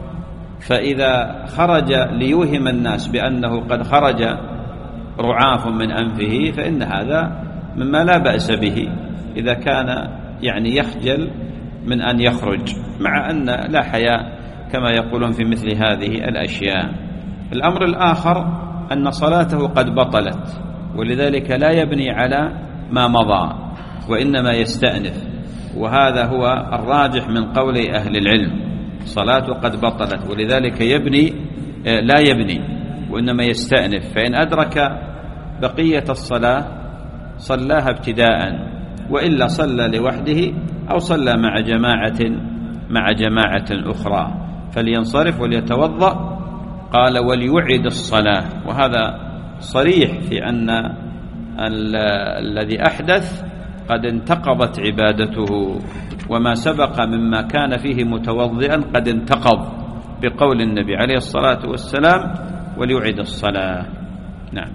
فإذا خرج ليوهم الناس بأنه قد خرج رعاف من أنفه فإن هذا مما لا بأس به إذا كان يعني يخجل من أن يخرج، مع أن لا حياء كما يقولون في مثل هذه الأشياء. الأمر الآخر أن صلاته قد بطلت، ولذلك لا يبني على ما مضى وإنما يستأنف، وهذا هو الراجح من قول أهل العلم، صلاته قد بطلت، ولذلك يبني لا يبني وإنما يستأنف. فإن أدرك بقية الصلاة صلاها ابتداء، وإلا صلى لوحده أو صلى مع جماعة مع جماعة أخرى، فلينصرف وليتوضأ. قال وليعد الصلاة، وهذا صريح في أن الذي أحدث قد انتقضت عبادته، وما سبق مما كان فيه متوضئا قد انتقض بقول النبي عليه الصلاة والسلام وليعد الصلاة. نعم.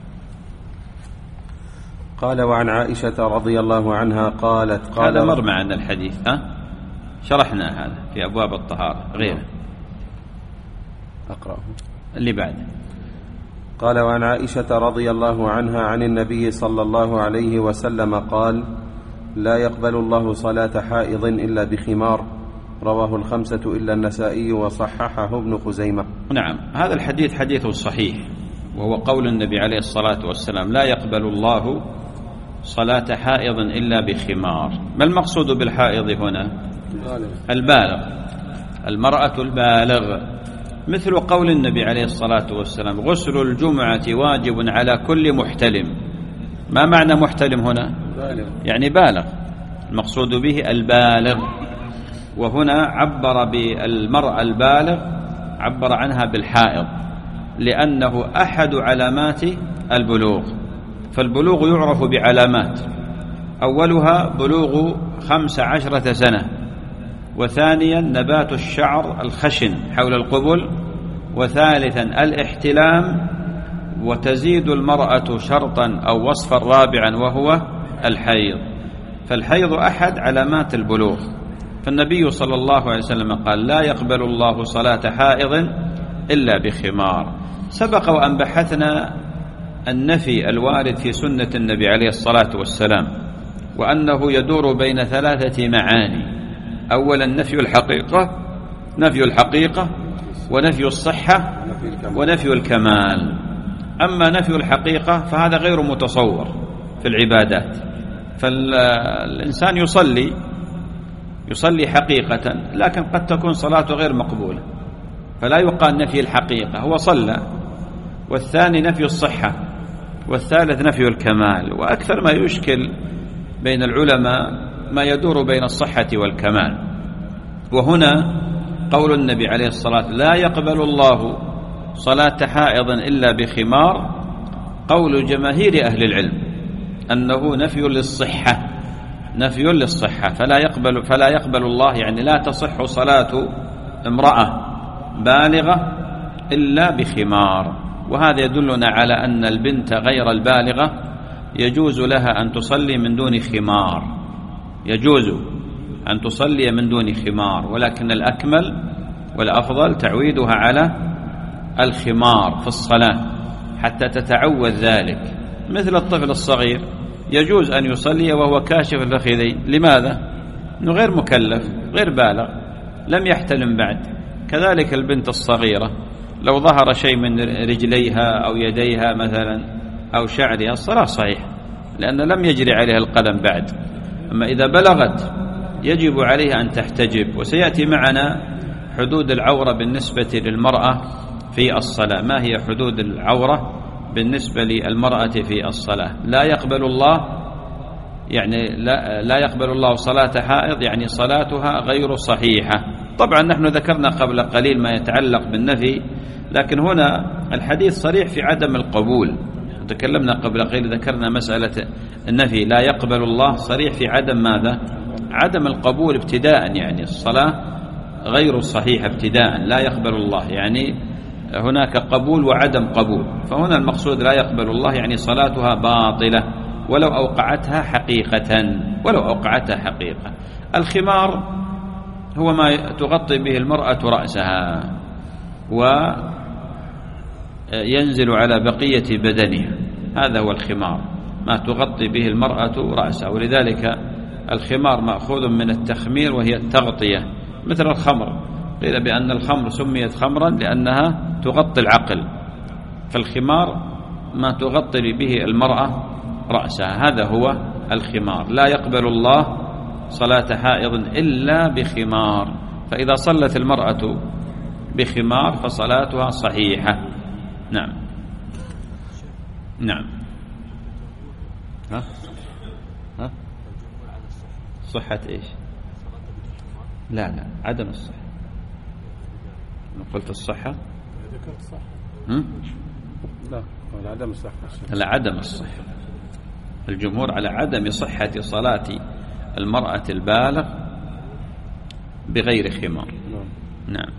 قال: وعن عائشة رضي الله عنها قالت قال هذا مر معنا الحديث، أه؟ شرحنا هذا في أبواب الطهارة غيره. أقرأه اللي بعده. قال: وعن عائشة رضي الله عنها عن النبي صلى الله عليه وسلم قال: لا يقبل الله صلاة حائض إلا بخمار، رواه الخمسة إلا النسائي وصححه ابن خزيمة. نعم، هذا الحديث حديث صحيح، وهو قول النبي عليه الصلاة والسلام: لا يقبل الله صلاة حائض إلا بخمار. ما المقصود بالحائض هنا؟ البالغ، المرأة البالغ، مثل قول النبي عليه الصلاة والسلام: غسل الجمعة واجب على كل محتلم. ما معنى محتلم هنا؟ يعني بالغ، المقصود به البالغ. وهنا عبر بالمرأة البالغ، عبر عنها بالحائض، لأنه أحد علامات البلوغ. فالبلوغ يعرف بعلامات، أولها بلوغ خمس عشرة سنة، وثانيا نبات الشعر الخشن حول القبل، وثالثا الاحتلام، وتزيد المرأة شرطا أو وصفا رابعا وهو الحيض. فالحيض أحد علامات البلوغ. فالنبي صلى الله عليه وسلم قال: لا يقبل الله صلاة حائض إلا بخمار. سبق وأن بحثنا النفي الوارد في سنة النبي عليه الصلاة والسلام، وأنه يدور بين ثلاثة معاني: أولا نفي الحقيقة نفي الحقيقة ونفي الصحة ونفي الكمال. أما نفي الحقيقة فهذا غير متصور في العبادات، فالإنسان يصلي يصلي حقيقة، لكن قد تكون صلاته غير مقبولة، فلا يقال نفي الحقيقة، هو صلى. والثاني نفي الصحة، والثالث نفي الكمال. وأكثر ما يشكل بين العلماء ما يدور بين الصحة والكمال. وهنا قول النبي عليه الصلاة والسلام: لا يقبل الله صلاة حائض إلا بخمار، قول جماهير أهل العلم أنه نفي للصحة نفي للصحة فلا يقبل فلا يقبل الله، يعني لا تصح صلاة امرأة بالغة إلا بخمار. وهذا يدلنا على أن البنت غير البالغة يجوز لها أن تصلي من دون خمار يجوز أن تصلي من دون خمار، ولكن الأكمل والأفضل تعويدها على الخمار في الصلاة حتى تتعود ذلك. مثل الطفل الصغير يجوز أن يصلي وهو كاشف الفخذين. لماذا؟ إنه غير مكلف، غير بالغ، لم يحتلم بعد. كذلك البنت الصغيرة لو ظهر شيء من رجليها أو يديها مثلا أو شعرها الصلاة صحيحة، لأن لم يجري عليها القلم بعد. أما إذا بلغت يجب عليها أن تحتجب. وسيأتي معنا حدود العورة بالنسبة للمرأة في الصلاة. ما هي حدود العورة بالنسبة للمرأة في الصلاة؟ لا يقبل الله يعني لا, لا يقبل الله صلاة حائض، يعني صلاتها غير صحيحة. طبعا نحن ذكرنا قبل قليل ما يتعلق بالنفي، لكن هنا الحديث صريح في عدم القبول. تكلمنا قبل قليل ذكرنا مسألة النفي لا يقبل الله صريح في عدم ماذا؟ عدم القبول ابتداء، يعني الصلاة غير صحيحة ابتداء، لا يقبل الله، يعني هناك قبول وعدم قبول. فهنا المقصود لا يقبل الله يعني صلاتها باطلة ولو أوقعتها حقيقة ولو أوقعتها حقيقة. الخمار هو ما تغطي به المرأة رأسها وينزل على بقية بدنها، هذا هو الخمار، ما تغطي به المرأة رأسها. ولذلك الخمار مأخوذ من التخمير وهي التغطية، مثل الخمر، قيل بأن الخمر سميت خمرا لأنها تغطي العقل، فالخمار ما تغطي به المرأة رأسها، هذا هو الخمار. لا يقبل الله صلاة حائض إلا بخمار، فإذا صلت المرأة بخمار فصلاتها صحيحة. نعم نعم ها ها صحة إيش؟ لا لا عدم الصحة. قلت الصحة؟ ذكرت الصحة. لا على عدم الصحة. على عدم الصحة. الجمهور على عدم صحة صلاة المرأة البالغ بغير خمار. نعم.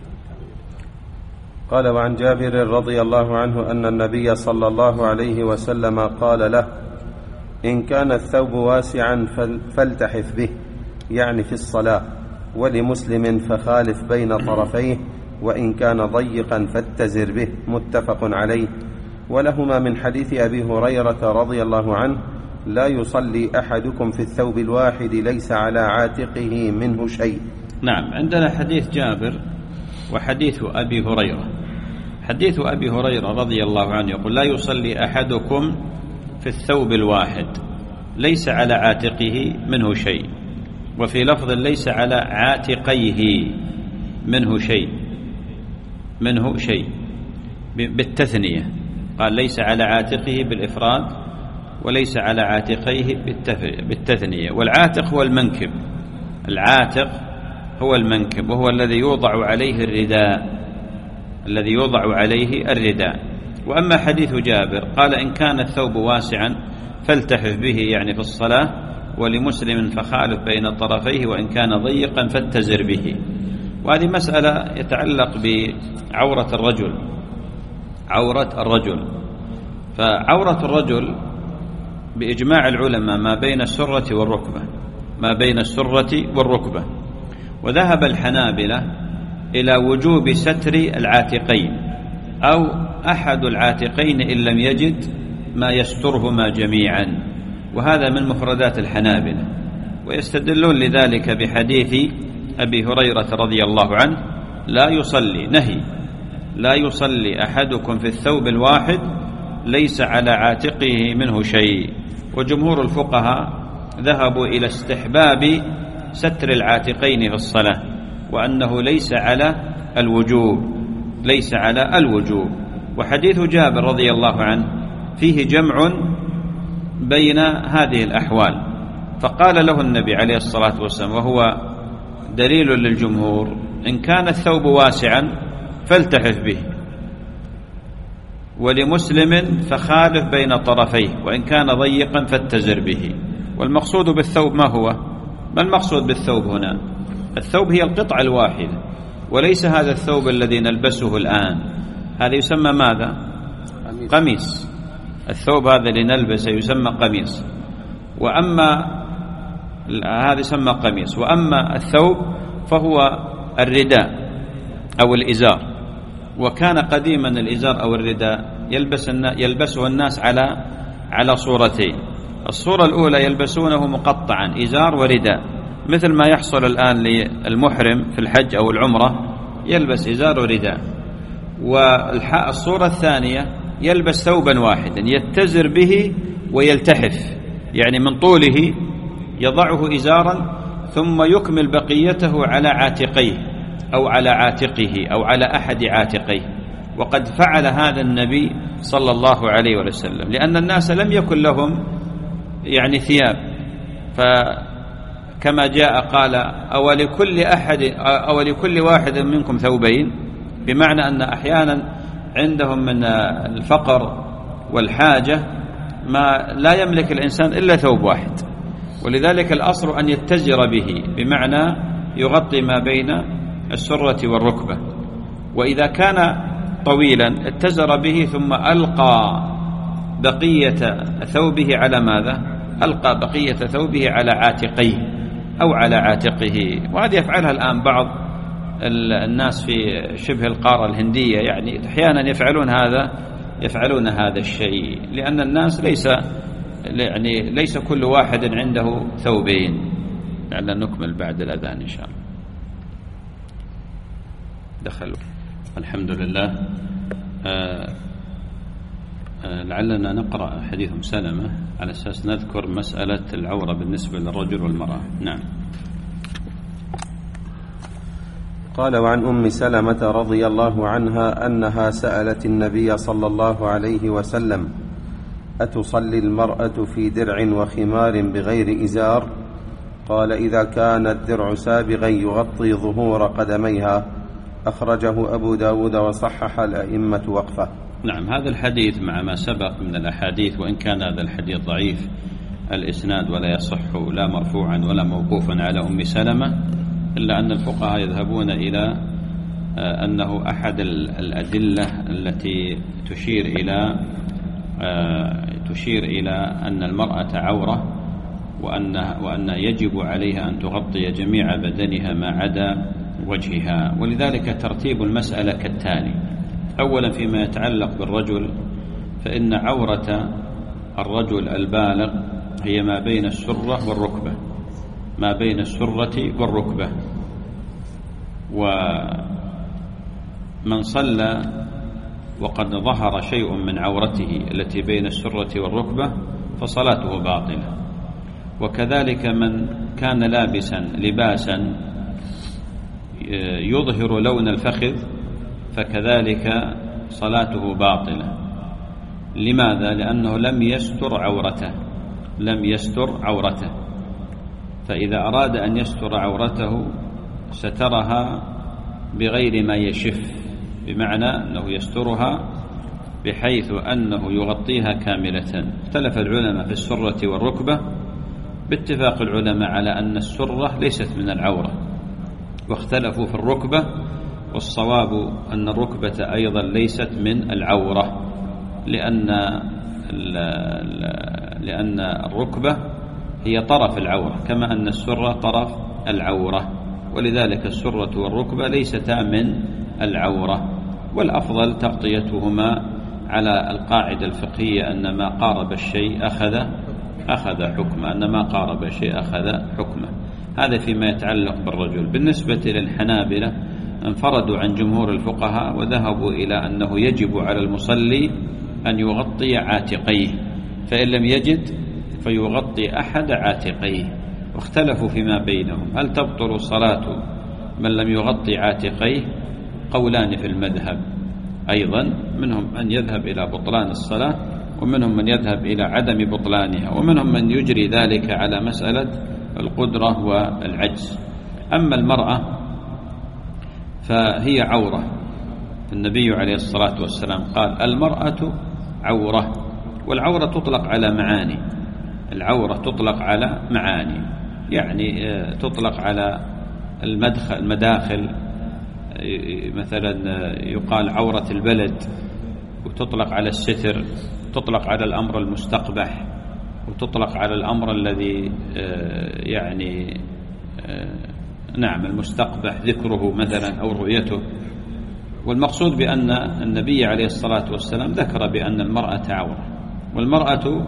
قال: وعن جابر رضي الله عنه أن النبي صلى الله عليه وسلم قال له: إن كان الثوب واسعا فالتحف به، يعني في الصلاة. ولمسلم: فخالف بين طرفيه، وإن كان ضيقا فاتزر به، متفق عليه. ولهما من حديث أبي هريرة رضي الله عنه: لا يصلي أحدكم في الثوب الواحد ليس على عاتقه منه شيء. نعم، عندنا حديث جابر وحديث أبي هريرة. حديث أبي هريرة رضي الله عنه يقول: لا يصلي أحدكم في الثوب الواحد ليس على عاتقه منه شيء، وفي لفظ ليس على عاتقيه منه شيء منه شيء بالتثنية، قال ليس على عاتقه بالإفراد وليس على عاتقيه بالتثنية. والعاتق هو المنكب، العاتق هو المنكب، وهو الذي يوضع عليه الرداء الذي يوضع عليه الرداء. وأما حديث جابر قال: إن كان الثوب واسعا فالتحف به، يعني في الصلاة. ولمسلم: فخالف بين طرفيه، وإن كان ضيقا فاتزر به. وهذه مسألة يتعلق بعورة الرجل عورة الرجل فعورة الرجل بإجماع العلماء ما بين السرة والركبة ما بين السرة والركبة. وذهب الحنابلة إلى وجوب ستر العاتقين أو أحد العاتقين إن لم يجد ما يسترهما جميعا، وهذا من مفردات الحنابلة، ويستدلون لذلك بحديث أبي هريرة رضي الله عنه: لا يصلي، نهي، لا يصلي أحدكم في الثوب الواحد ليس على عاتقه منه شيء. وجمهور الفقهاء ذهبوا إلى استحباب ستر العاتقين في الصلاة، وأنه ليس على الوجوب، ليس على الوجوب. وحديث جابر رضي الله عنه فيه جمع بين هذه الأحوال، فقال له النبي عليه الصلاة والسلام، وهو دليل للجمهور: إن كان الثوب واسعا فالتحف به، ولمسلم فخالف بين طرفيه، وإن كان ضيقا فاتزر به. والمقصود بالثوب ما هو؟ ما المقصود بالثوب هنا؟ الثوب هي القطعة الواحدة، وليس هذا الثوب الذي نلبسه الآن، هذا يسمى ماذا؟ قميص. الثوب هذا اللي نلبسه يسمى قميص، وأما هذا يسمى قميص، وأما الثوب فهو الرداء أو الإزار. وكان قديما الإزار أو الرداء يلبس يلبسه الناس على على صورتين. الصورة الأولى يلبسونه مقطعا إزار ورداء، مثل ما يحصل الآن للمحرم في الحج أو العمرة، يلبس إزار ورداء. والصورة الثانية يلبس ثوبا واحدا يتزر به ويلتحف، يعني من طوله يضعه إزارا ثم يكمل بقيته على عاتقيه أو على عاتقه أو على أحد عاتقيه. وقد فعل هذا النبي صلى الله عليه وسلم، لأن الناس لم يكن لهم يعني ثياب، فكما جاء قال: أو لكل أحد أو لكل واحد منكم ثوبين، بمعنى أن أحيانا عندهم من الفقر والحاجة ما لا يملك الإنسان إلا ثوب واحد، ولذلك الأصل أن يتزر به، بمعنى يغطي ما بين السرة والركبة. وإذا كان طويلا اتزر به ثم ألقى بقية ثوبه على ماذا؟ ألقى بقية ثوبه على عاتقيه أو على عاتقه. وهذه يفعلها الآن بعض الناس في شبه القارة الهندية، يعني أحيانا يفعلون هذا يفعلون هذا الشيء، لأن الناس ليس يعني ليس كل واحد عنده ثوبين. لعلنا نكمل بعد الأذان إن شاء الله. دخلوا. الحمد لله. آه آه لعلنا نقرأ حديث أم سلمة على أساس نذكر مسألة العورة بالنسبة للرجل والمرأة. نعم. قال: وعن أم سلمة رضي الله عنها أنها سألت النبي صلى الله عليه وسلم: أتصلي المرأة في درع وخمار بغير إزار؟ قال: إذا كان الدرع سابغا يغطي ظهور قدميها. أخرجه أبو داود وصحح الأئمة وقفه. نعم، هذا الحديث مع ما سبق من الأحاديث، وإن كان هذا الحديث ضعيف الإسناد ولا يصح لا مرفوعا ولا موقوفا على أم سلمة، إلا أن الفقهاء يذهبون إلى أنه أحد الأدلة التي تشير إلى تشير إلى أن المرأة عورة، وأن وأن يجب عليها أن تغطي جميع بدنها ما عدا وجهها. ولذلك ترتيب المسألة كالتالي: أولا فيما يتعلق بالرجل، فإن عورة الرجل البالغ هي ما بين السرة والركبة، ما بين السرة والركبة. ومن صلى وقد ظهر شيء من عورته التي بين السرة والركبة فصلاته باطلة. وكذلك من كان لابسا لباسا يظهر لون الفخذ فكذلك صلاته باطلة. لماذا؟ لأنه لم يستر عورته لم يستر عورته فإذا أراد أن يستر عورته سترها بغير ما يشف، بمعنى أنه يسترها بحيث أنه يغطيها كاملة. اختلف العلماء في السرة والركبة، باتفاق العلماء على أن السرة ليست من العورة، واختلفوا في الركبة، والصواب أن الركبة أيضا ليست من العورة، لأن لأن الركبة هي طرف العورة كما أن السرة طرف العورة، ولذلك السرة والركبة ليستا من العورة، والأفضل تغطيتهما على القاعدة الفقهية أن ما قارب الشيء أخذ أخذ حكمه، أن ما قارب الشيء أخذ حكمه. هذا فيما يتعلق بالرجل. بالنسبة للحنابلة انفردوا عن جمهور الفقهاء وذهبوا إلى أنه يجب على المصلي أن يغطي عاتقيه، فإن لم يجد فيغطي أحد عاتقيه، واختلفوا فيما بينهم هل تبطل صلاة من لم يغطي عاتقيه؟ قولان في المذهب أيضا، منهم من يذهب إلى بطلان الصلاة ومنهم من يذهب إلى عدم بطلانها، ومنهم من يجري ذلك على مسألة القدرة والعجز. أما المرأة فهي عورة، النبي عليه الصلاة والسلام قال المرأة عورة، والعورة تطلق على معاني، العورة تطلق على معاني، يعني تطلق على المدخل المداخل، مثلا يقال عورة البلد، وتطلق على الستر، تطلق على الأمر المستقبح، وتطلق على الأمر الذي يعني نعم المستقبح ذكره مثلا أو رؤيته. والمقصود بأن النبي عليه الصلاة والسلام ذكر بأن المرأة عورة، والمرأة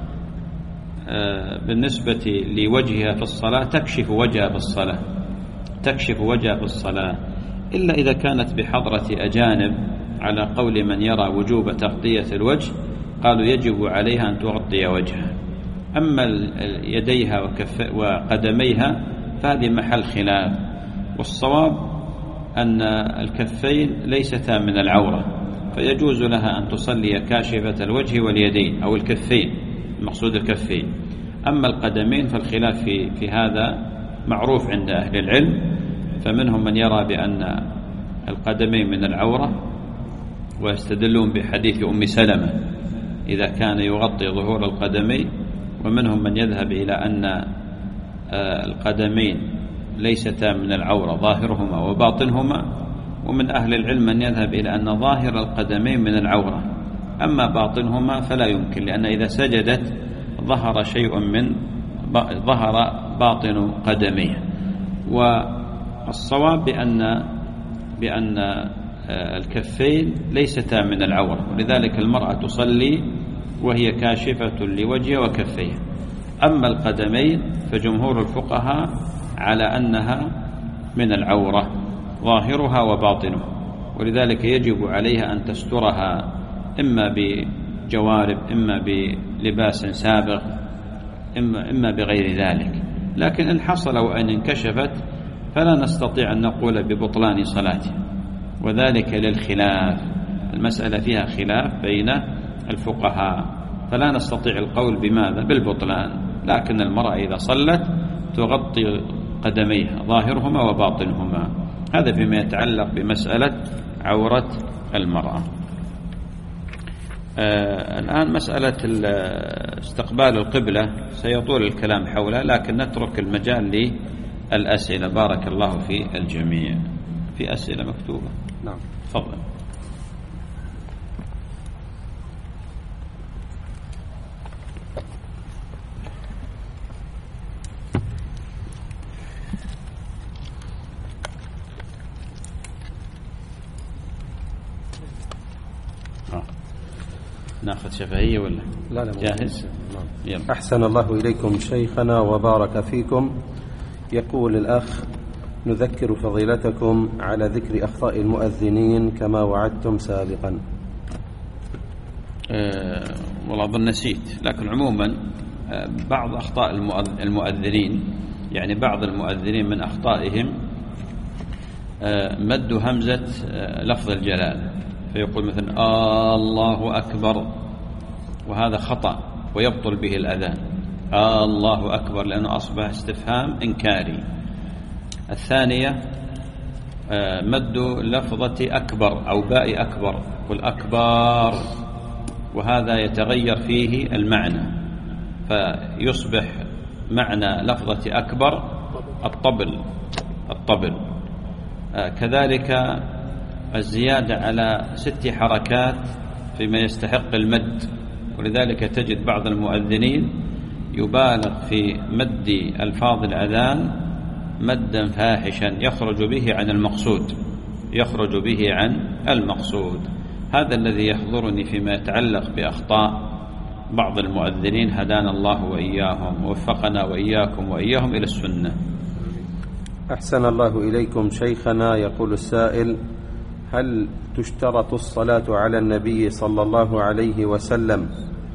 بالنسبة لوجهها في الصلاة تكشف وجهها في الصلاة، تكشف وجهها في الصلاة إلا إذا كانت بحضرة أجانب، على قول من يرى وجوب تغطية الوجه قالوا يجب عليها أن تغطي وجهها. أما يديها وقدميها فهذه محل خلاف، والصواب أن الكفين ليستا من العورة، فيجوز لها أن تصلي كاشفة الوجه واليدين أو الكفين، المقصود الكفين. أما القدمين فالخلاف في, في هذا معروف عند أهل العلم، فمنهم من يرى بأن القدمين من العورة ويستدلون بحديث أم سلمة إذا كان يغطي ظهور القدمين، ومنهم من يذهب إلى أن القدمين ليستا من العورة ظاهرهما وباطنهما، ومن أهل العلم من يذهب إلى أن ظاهر القدمين من العورة، أما باطنهما فلا يمكن، لأن إذا سجدت ظهر شيء من ظهر باطن قدميه. والصواب بأن بأن الكفين ليستا من العورة، ولذلك المرأة تصلي وهي كاشفة لوجهها وكفيها. أما القدمين فجمهور الفقهاء على أنها من العورة ظاهرها وباطنها، ولذلك يجب عليها أن تسترها إما بجوارب إما بلباس سابق إما, إما بغير ذلك. لكن إن حصل وإن انكشفت فلا نستطيع أن نقول ببطلان صلاتها، وذلك للخلاف، المسألة فيها خلاف بين الفقهاء، فلا نستطيع القول بماذا بالبطلان. لكن المرأة إذا صلت تغطي قدميها ظاهرهما وباطنهما. هذا فيما يتعلق بمسألة عورة المرأة. آه الآن مسألة استقبال القبلة سيطول الكلام حولها، لكن نترك المجال للأسئلة. بارك الله في الجميع. في أسئلة مكتوبة؟ نعم تفضل. ناخذ شفهية ولا لا لا جاهز؟ نعم. أحسن الله إليكم شيخنا وبارك فيكم. يقول الأخ: نذكر فضيلتكم على ذكر أخطاء المؤذنين كما وعدتم سابقا. أه والله أظن نسيت، لكن عموما بعض أخطاء المؤذنين، يعني بعض المؤذنين من أخطائهم أه مد همزة أه لفظ الجلال، فيقول مثلا آه الله أكبر، وهذا خطأ ويبطل به الأذان. آه الله أكبر لأنه أصبح استفهام إنكاري. الثانية آه مد لفظة أكبر أو باء أكبر، قل أكبر، وهذا يتغير فيه المعنى، فيصبح معنى لفظة أكبر الطبل الطبل. آه كذلك الزيادة على ست حركات فيما يستحق المد، ولذلك تجد بعض المؤذنين يبالغ في مد ألفاظ الأذان مدا فاحشا يخرج به عن المقصود يخرج به عن المقصود هذا الذي يحضرني فيما يتعلق بأخطاء بعض المؤذنين، هدانا الله وإياهم ووفقنا وإياكم وإياهم إلى السنة. أحسن الله إليكم شيخنا. يقول السائل: هل تشترط الصلاة على النبي صلى الله عليه وسلم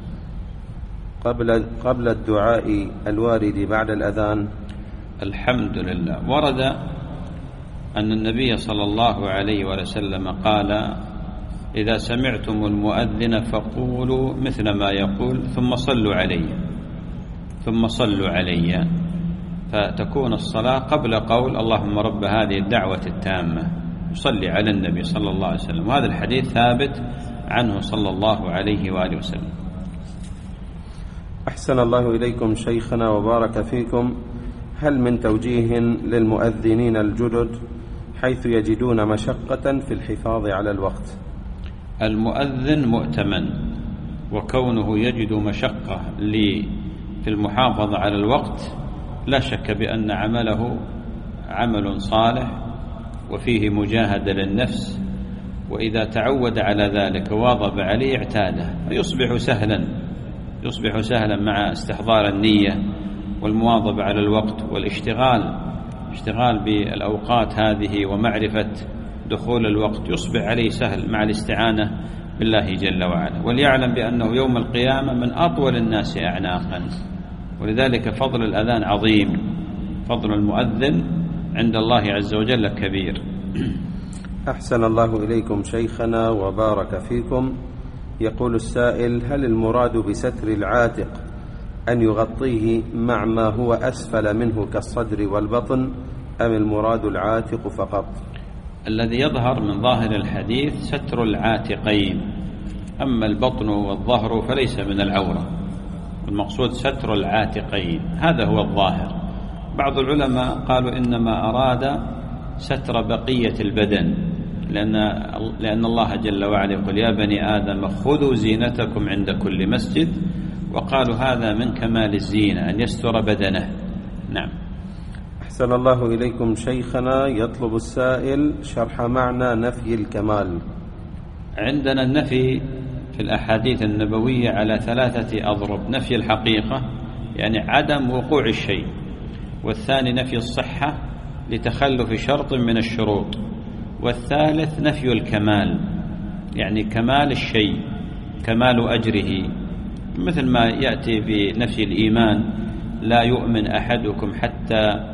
قبل قبل الدعاء الوارد بعد الأذان؟ الحمد لله. ورد أن النبي صلى الله عليه وسلم قال: إذا سمعتم المؤذن فقولوا مثل ما يقول ثم صلوا علي ثم صلوا علي فتكون الصلاة قبل قول اللهم رب هذه الدعوة التامة، يصلي على النبي صلى الله عليه وسلم. وهذا الحديث ثابت عنه صلى الله عليه وآله وسلم. أحسن الله إليكم شيخنا وبارك فيكم. هل من توجيه للمؤذنين الجدد حيث يجدون مشقة في الحفاظ على الوقت؟ المؤذن مؤتمن، وكونه يجد مشقة في المحافظة على الوقت لا شك بأن عمله عمل صالح وفيه مجاهدة للنفس، وإذا تعود على ذلك وواظب عليه اعتاده فيصبح سهلا يصبح سهلا مع استحضار النية والمواظبة على الوقت والاشتغال اشتغال بالأوقات هذه ومعرفة دخول الوقت، يصبح عليه سهل مع الاستعانة بالله جل وعلا. وليعلم بأنه يوم القيامة من أطول الناس أعناقا، ولذلك فضل الأذان عظيم، فضل المؤذن عند الله عز وجل كبير. أحسن الله إليكم شيخنا وبارك فيكم. يقول السائل: هل المراد بستر العاتق أن يغطيه مع ما هو أسفل منه كالصدر والبطن، أم المراد العاتق فقط؟ الذي يظهر من ظاهر الحديث ستر العاتقين، أما البطن والظهر فليس من العورة، المقصود ستر العاتقين، هذا هو الظاهر. بعض العلماء قالوا إنما أراد ستر بقية البدن، لأن, لأن الله جل وعلا يقول: يا بني آدم خذوا زينتكم عند كل مسجد، وقالوا هذا من كمال الزينة أن يستر بدنه. نعم. أحسن الله إليكم شيخنا. يطلب السائل شرح معنى نفي الكمال. عندنا النفي في الأحاديث النبوية على ثلاثة أضرب: نفي الحقيقة يعني عدم وقوع الشيء، والثاني نفي الصحة لتخلف شرط من الشروط، والثالث نفي الكمال يعني كمال الشيء، كمال أجره، مثل ما يأتي بنفي الإيمان: لا يؤمن أحدكم حتى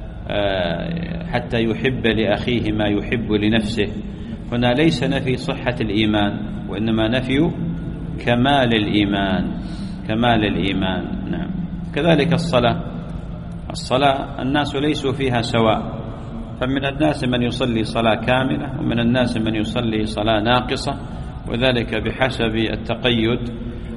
حتى يحب لأخيه ما يحب لنفسه. هنا ليس نفي صحة الإيمان، وإنما نفي كمال الإيمان، كمال الإيمان. نعم. كذلك الصلاة الصلاة الناس ليسوا فيها سواء، فمن الناس من يصلي صلاة كاملة، ومن الناس من يصلي صلاة ناقصة، وذلك بحسب التقيد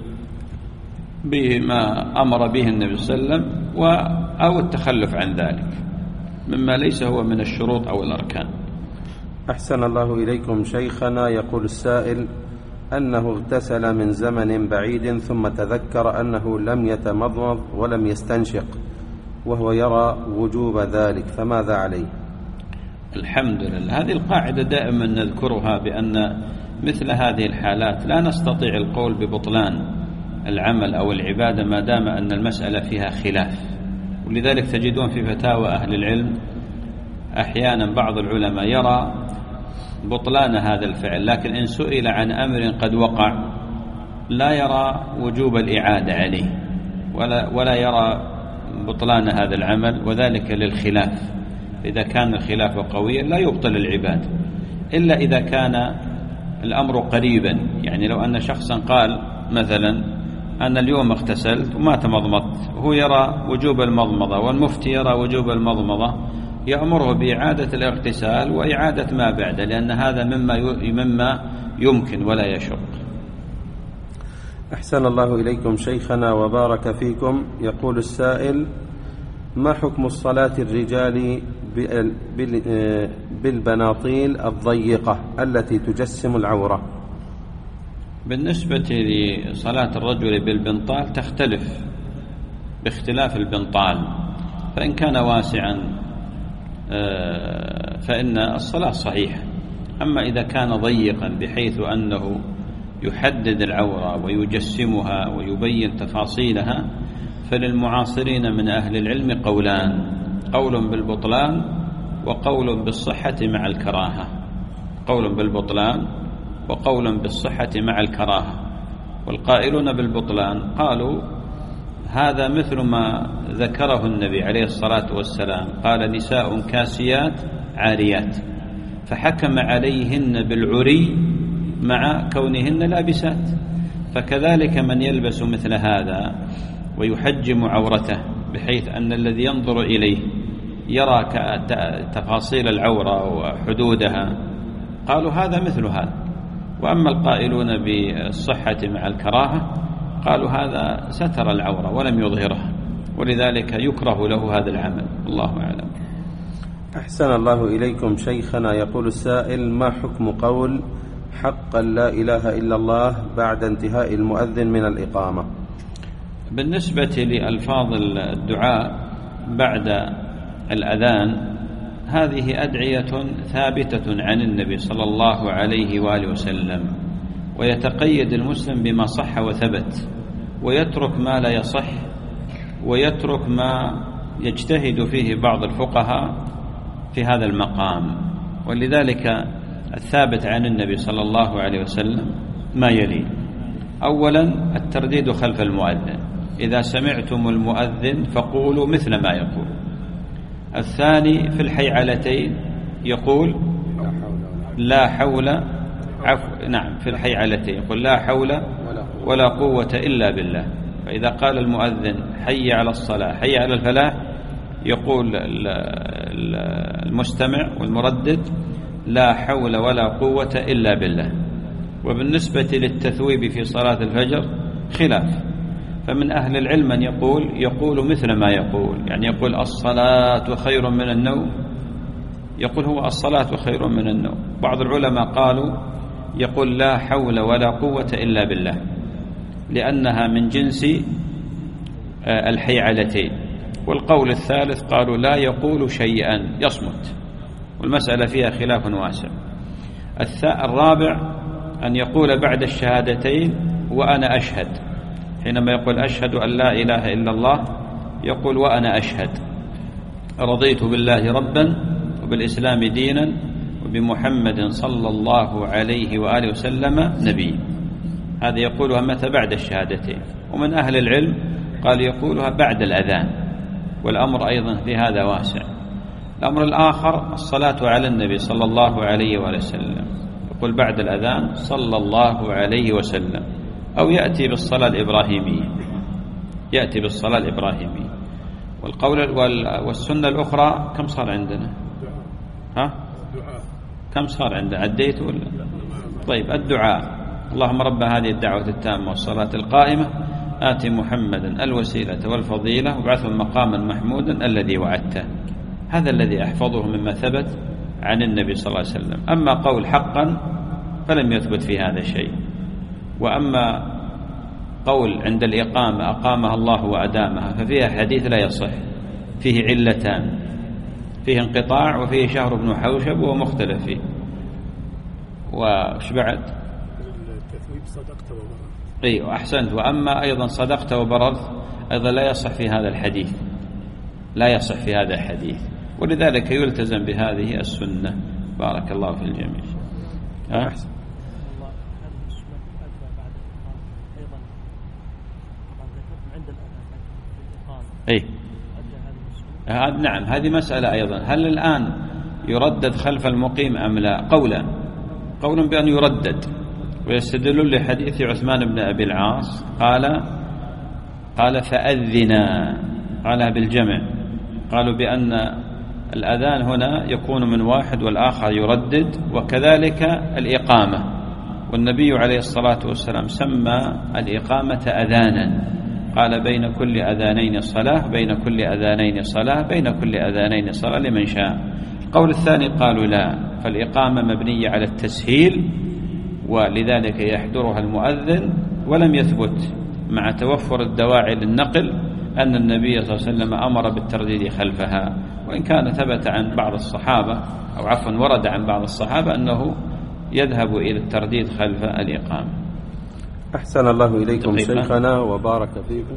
بما أمر به النبي صلى الله عليه وسلم أو التخلف عن ذلك مما ليس هو من الشروط أو الأركان. أحسن الله إليكم شيخنا. يقول السائل أنه اغتسل من زمن بعيد ثم تذكر أنه لم يتمضمض ولم يستنشق، وهو يرى وجوب ذلك، فماذا عليه؟ الحمد لله. هذه القاعدة دائما نذكرها، بأن مثل هذه الحالات لا نستطيع القول ببطلان العمل أو العبادة ما دام أن المسألة فيها خلاف. ولذلك تجدون في فتاوى أهل العلم أحيانا بعض العلماء يرى بطلان هذا الفعل، لكن إن سئل عن أمر قد وقع لا يرى وجوب الإعادة عليه، ولا, ولا يرى بطلان هذا العمل، وذلك للخلاف. إذا كان الخلاف قويا لا يبطل العبادة، إلا إذا كان الأمر قريبا. يعني لو أن شخصا قال مثلا: أنا اليوم اغتسلت وما تمضمضت، وهو يرى وجوب المضمضة والمفتي يرى وجوب المضمضة، يأمره بإعادة الاغتسال وإعادة ما بعد، لأن هذا مما مما يمكن ولا يشق. أحسن الله إليكم شيخنا وبارك فيكم. يقول السائل: ما حكم الصلاة الرجال بالبناطيل الضيقة التي تجسم العورة؟ بالنسبة لصلاة الرجل بالبنطال تختلف باختلاف البنطال، فإن كان واسعا فإن الصلاة صحيحة، أما إذا كان ضيقا بحيث أنه يحدد العورة ويجسمها ويبين تفاصيلها، فللمعاصرين من أهل العلم قولان: قول بالبطلان وقول بالصحة مع الكراهة. قول بالبطلان وقول بالصحة مع الكراهة. والقائلون بالبطلان قالوا هذا مثل ما ذكره النبي عليه الصلاة والسلام، قال: نساء كاسيات عاريات، فحكم عليهن بالعري مع كونهن لابسات. فكذلك من يلبس مثل هذا ويحجم عورته بحيث أن الذي ينظر إليه يرى تفاصيل العورة وحدودها، قالوا هذا مثل هذا. وأما القائلون بالصحة مع الكراهة قالوا هذا ستر العورة ولم يظهرها، ولذلك يكره له هذا العمل. الله أعلم. أحسن الله إليكم شيخنا. يقول السائل: ما حكم قول حقا لا إله إلا الله بعد انتهاء المؤذن من الإقامة؟ بالنسبة لألفاظ الدعاء بعد الأذان، هذه أدعية ثابتة عن النبي صلى الله عليه وآله وسلم، ويتقيد المسلم بما صح وثبت، ويترك ما لا يصح، ويترك ما يجتهد فيه بعض الفقهاء في هذا المقام. ولذلك الثابت عن النبي صلى الله عليه وسلم ما يلي: أولا الترديد خلف المؤذن، إذا سمعتم المؤذن فقولوا مثل ما يقول. الثاني في الحيعلتين يقول لا حول عفو نعم في الحيعلتين يقول لا حول ولا قوة إلا بالله. فإذا قال المؤذن حي على الصلاة حي على الفلاح، يقول المستمع والمردد لا حول ولا قوة إلا بالله. وبالنسبة للتثويب في صلاة الفجر خلاف، فمن أهل العلم من يقول يقول مثل ما يقول، يعني يقول الصلاة خير من النوم، يقول هو الصلاة خير من النوم. بعض العلماء قالوا يقول لا حول ولا قوة إلا بالله، لأنها من جنس الحيعلتين. والقول الثالث قالوا لا يقول شيئا، يصمت، والمسألة فيها خلاف واسع. الرابع أن يقول بعد الشهادتين وأنا أشهد، حينما يقول أشهد أن لا إله إلا الله يقول وأنا أشهد رضيت بالله ربا وبالإسلام دينا وبمحمد صلى الله عليه وآله وسلم نبي. هذا يقولها متى؟ بعد الشهادتين. ومن أهل العلم قال يقولها بعد الأذان، والأمر أيضا في هذا واسع. الأمر الآخر الصلاة على النبي صلى الله عليه وآله وسلم، يقول بعد الأذان صلى الله عليه وسلم، أو يأتي بالصلاة الإبراهيمية، يأتي بالصلاة الإبراهيمية. والقول والسنة الأخرى كم صار عندنا؟ ها؟ كم صار عندنا؟ عديت ولا؟ طيب الدعاء: اللهم رب هذه الدعوة التامة والصلاة القائمة آت محمدا الوسيلة والفضيلة وابعثه مقاما محمودا الذي وعدته. هذا الذي أحفظه مما ثبت عن النبي صلى الله عليه وسلم. أما قول حقا فلم يثبت في هذا شيء. وأما قول عند الإقامة أقامها الله وأدامها ففيها حديث لا يصح، فيه علتان، فيه انقطاع وفيه شهر بن حوشب ومختلف فيه. وش بعد؟ التثويب صدقت وبررت. اي واحسنت. واما ايضا صدقت وبررت ايضا لا يصح في هذا الحديث، لا يصح في هذا الحديث، ولذلك يلتزم بهذه السنة. بارك الله في الجميع. أه؟ اي هذا نعم، هذه مسألة أيضا. هل الآن يردد خلف المقيم أم لا؟ قولا قول بأن يردد، ويستدل لحديث عثمان بن أبي العاص قال قال فأذنا، قالها بالجمع، قالوا بأن الأذان هنا يكون من واحد والآخر يردد، وكذلك الإقامة. والنبي عليه الصلاة والسلام سمى الإقامة أذانا، قال بين كل أذانين صلاة، بين كل أذانين صلاة، بين كل أذانين صلاة لمن شاء. القول الثاني قالوا لا، فالإقامة مبنية على التسهيل، ولذلك يحضرها المؤذن. ولم يثبت مع توفر الدواعي للنقل أن النبي صلى الله عليه وسلم أمر بالترديد خلفها، وإن كان ثبت عن بعض الصحابة أو عفوا ورد عن بعض الصحابة أنه يذهب إلى الترديد خلف الإقامة. أحسن الله إليكم شيخنا وبارك فيكم.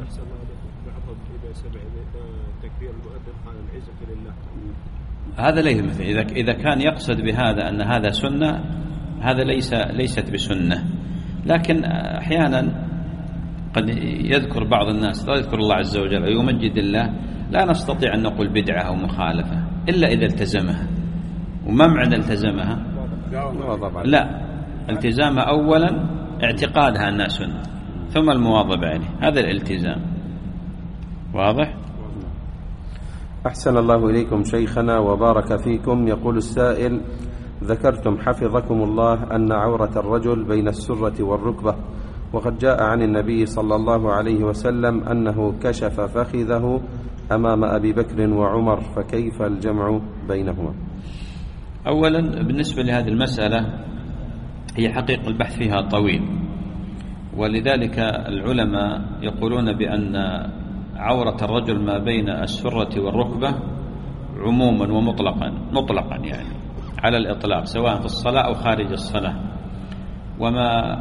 هذا ليس، إذا إذا كان يقصد بهذا أن هذا سنة، هذا ليس ليست بسنة، لكن أحيانا قد يذكر بعض الناس لا يذكر الله عز وجل ويمجد الله، لا نستطيع أن نقول بدعة أو مخالفة إلا إذا التزمها. وما معنى التزمها؟ لا، التزامها أولا اعتقادها أنها سنة، ثم المواظبة عليه، هذا الالتزام. واضح؟ أحسن الله إليكم شيخنا وبارك فيكم. يقول السائل: ذكرتم حفظكم الله أن عورة الرجل بين السرة والركبة، وقد جاء عن النبي صلى الله عليه وسلم أنه كشف فخذه أمام أبي بكر وعمر، فكيف الجمع بينهما؟ أولا بالنسبة لهذه المسألة هي حقيقة البحث فيها طويل، ولذلك العلماء يقولون بأن عورة الرجل ما بين السرة والركبة عموما ومطلقا، مطلقا يعني على الإطلاق، سواء في الصلاة أو خارج الصلاة. وما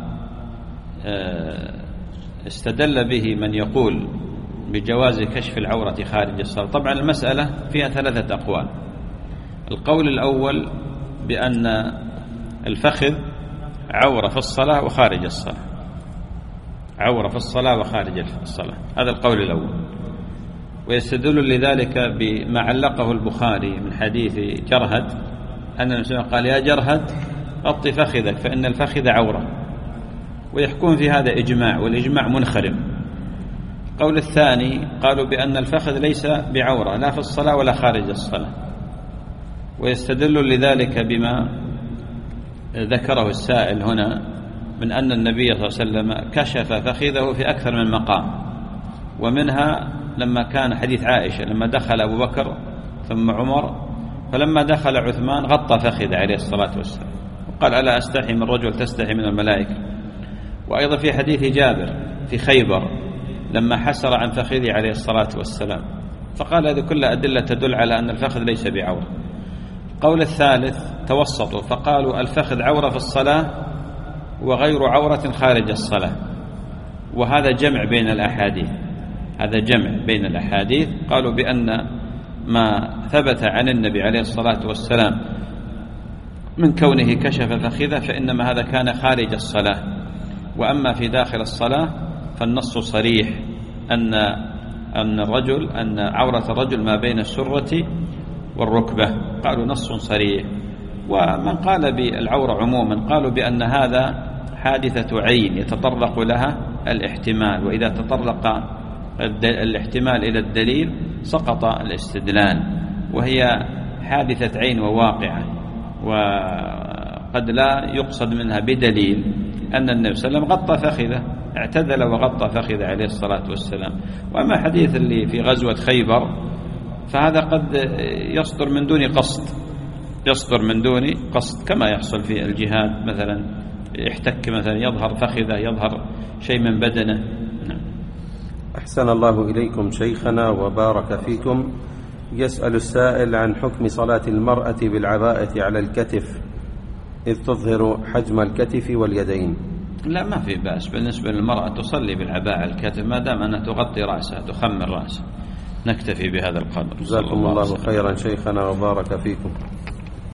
استدل به من يقول بجواز كشف العورة خارج الصلاة، طبعا المسألة فيها ثلاثة أقوال. القول الأول بأن الفخذ عورة في الصلاة وخارج الصلاة، عورة في الصلاة وخارج الصلاة، هذا القول الأول. ويستدل لذلك بما علقه البخاري من حديث جرهد أن النبي قال: يا جرهد غط فخذك فإن الفخذ عورة. ويحكون في هذا إجماع، والإجماع منخرم. القول الثاني قالوا بأن الفخذ ليس بعورة لا في الصلاة ولا خارج الصلاة، ويستدل لذلك بما ذكره السائل هنا من أن النبي صلى الله عليه وسلم كشف فخذه في أكثر من مقام، ومنها لما كان حديث عائشة لما دخل أبو بكر ثم عمر، فلما دخل عثمان غطى فخذه عليه الصلاة والسلام وقال: ألا أستحي من رجل تستحي من الملائكة. وأيضا في حديث جابر في خيبر لما حسر عن فخذه عليه الصلاة والسلام، فقال: هذه كلها أدلة تدل على أن الفخذ ليس بعورة. القول الثالث توسطوا فقالوا: الفخذ عورة في الصلاة وغير عورة خارج الصلاة، وهذا جمع بين الأحاديث، هذا جمع بين الأحاديث. قالوا بأن ما ثبت عن النبي عليه الصلاة والسلام من كونه كشف فخذه فإنما هذا كان خارج الصلاة، وأما في داخل الصلاة فالنص صريح أن أن الرجل أن عورة الرجل ما بين السرة والركبة، قالوا نص صريح. ومن قال بالعورة عموما قالوا بأن هذا حادثة عين يتطرق لها الاحتمال، وإذا تطرق الاحتمال إلى الدليل سقط الاستدلال، وهي حادثة عين وواقعة، وقد لا يقصد منها بدليل أن النبي صلى الله عليه وسلم غطى فخذه، اعتدل وغطى فخذه عليه الصلاة والسلام. وأما حديث اللي في غزوة خيبر فهذا قد يصدر من دون قصد، يصدر من دون قصد كما يحصل في الجهاد، مثلا يحتك مثلا يظهر فخذه، يظهر شيء من بدنه. أحسن الله إليكم شيخنا وبارك فيكم. يسأل السائل عن حكم صلاة المرأة بالعباءة على الكتف إذ تظهر حجم الكتف واليدين. لا، ما في بأس بالنسبة للمرأة تصلي بالعباءة على الكتف ما دام أنها تغطي رأسها، تخمر رأسها. نكتفي بهذا القدر. جزاكم الله خيرا شيخنا وبارك فيكم.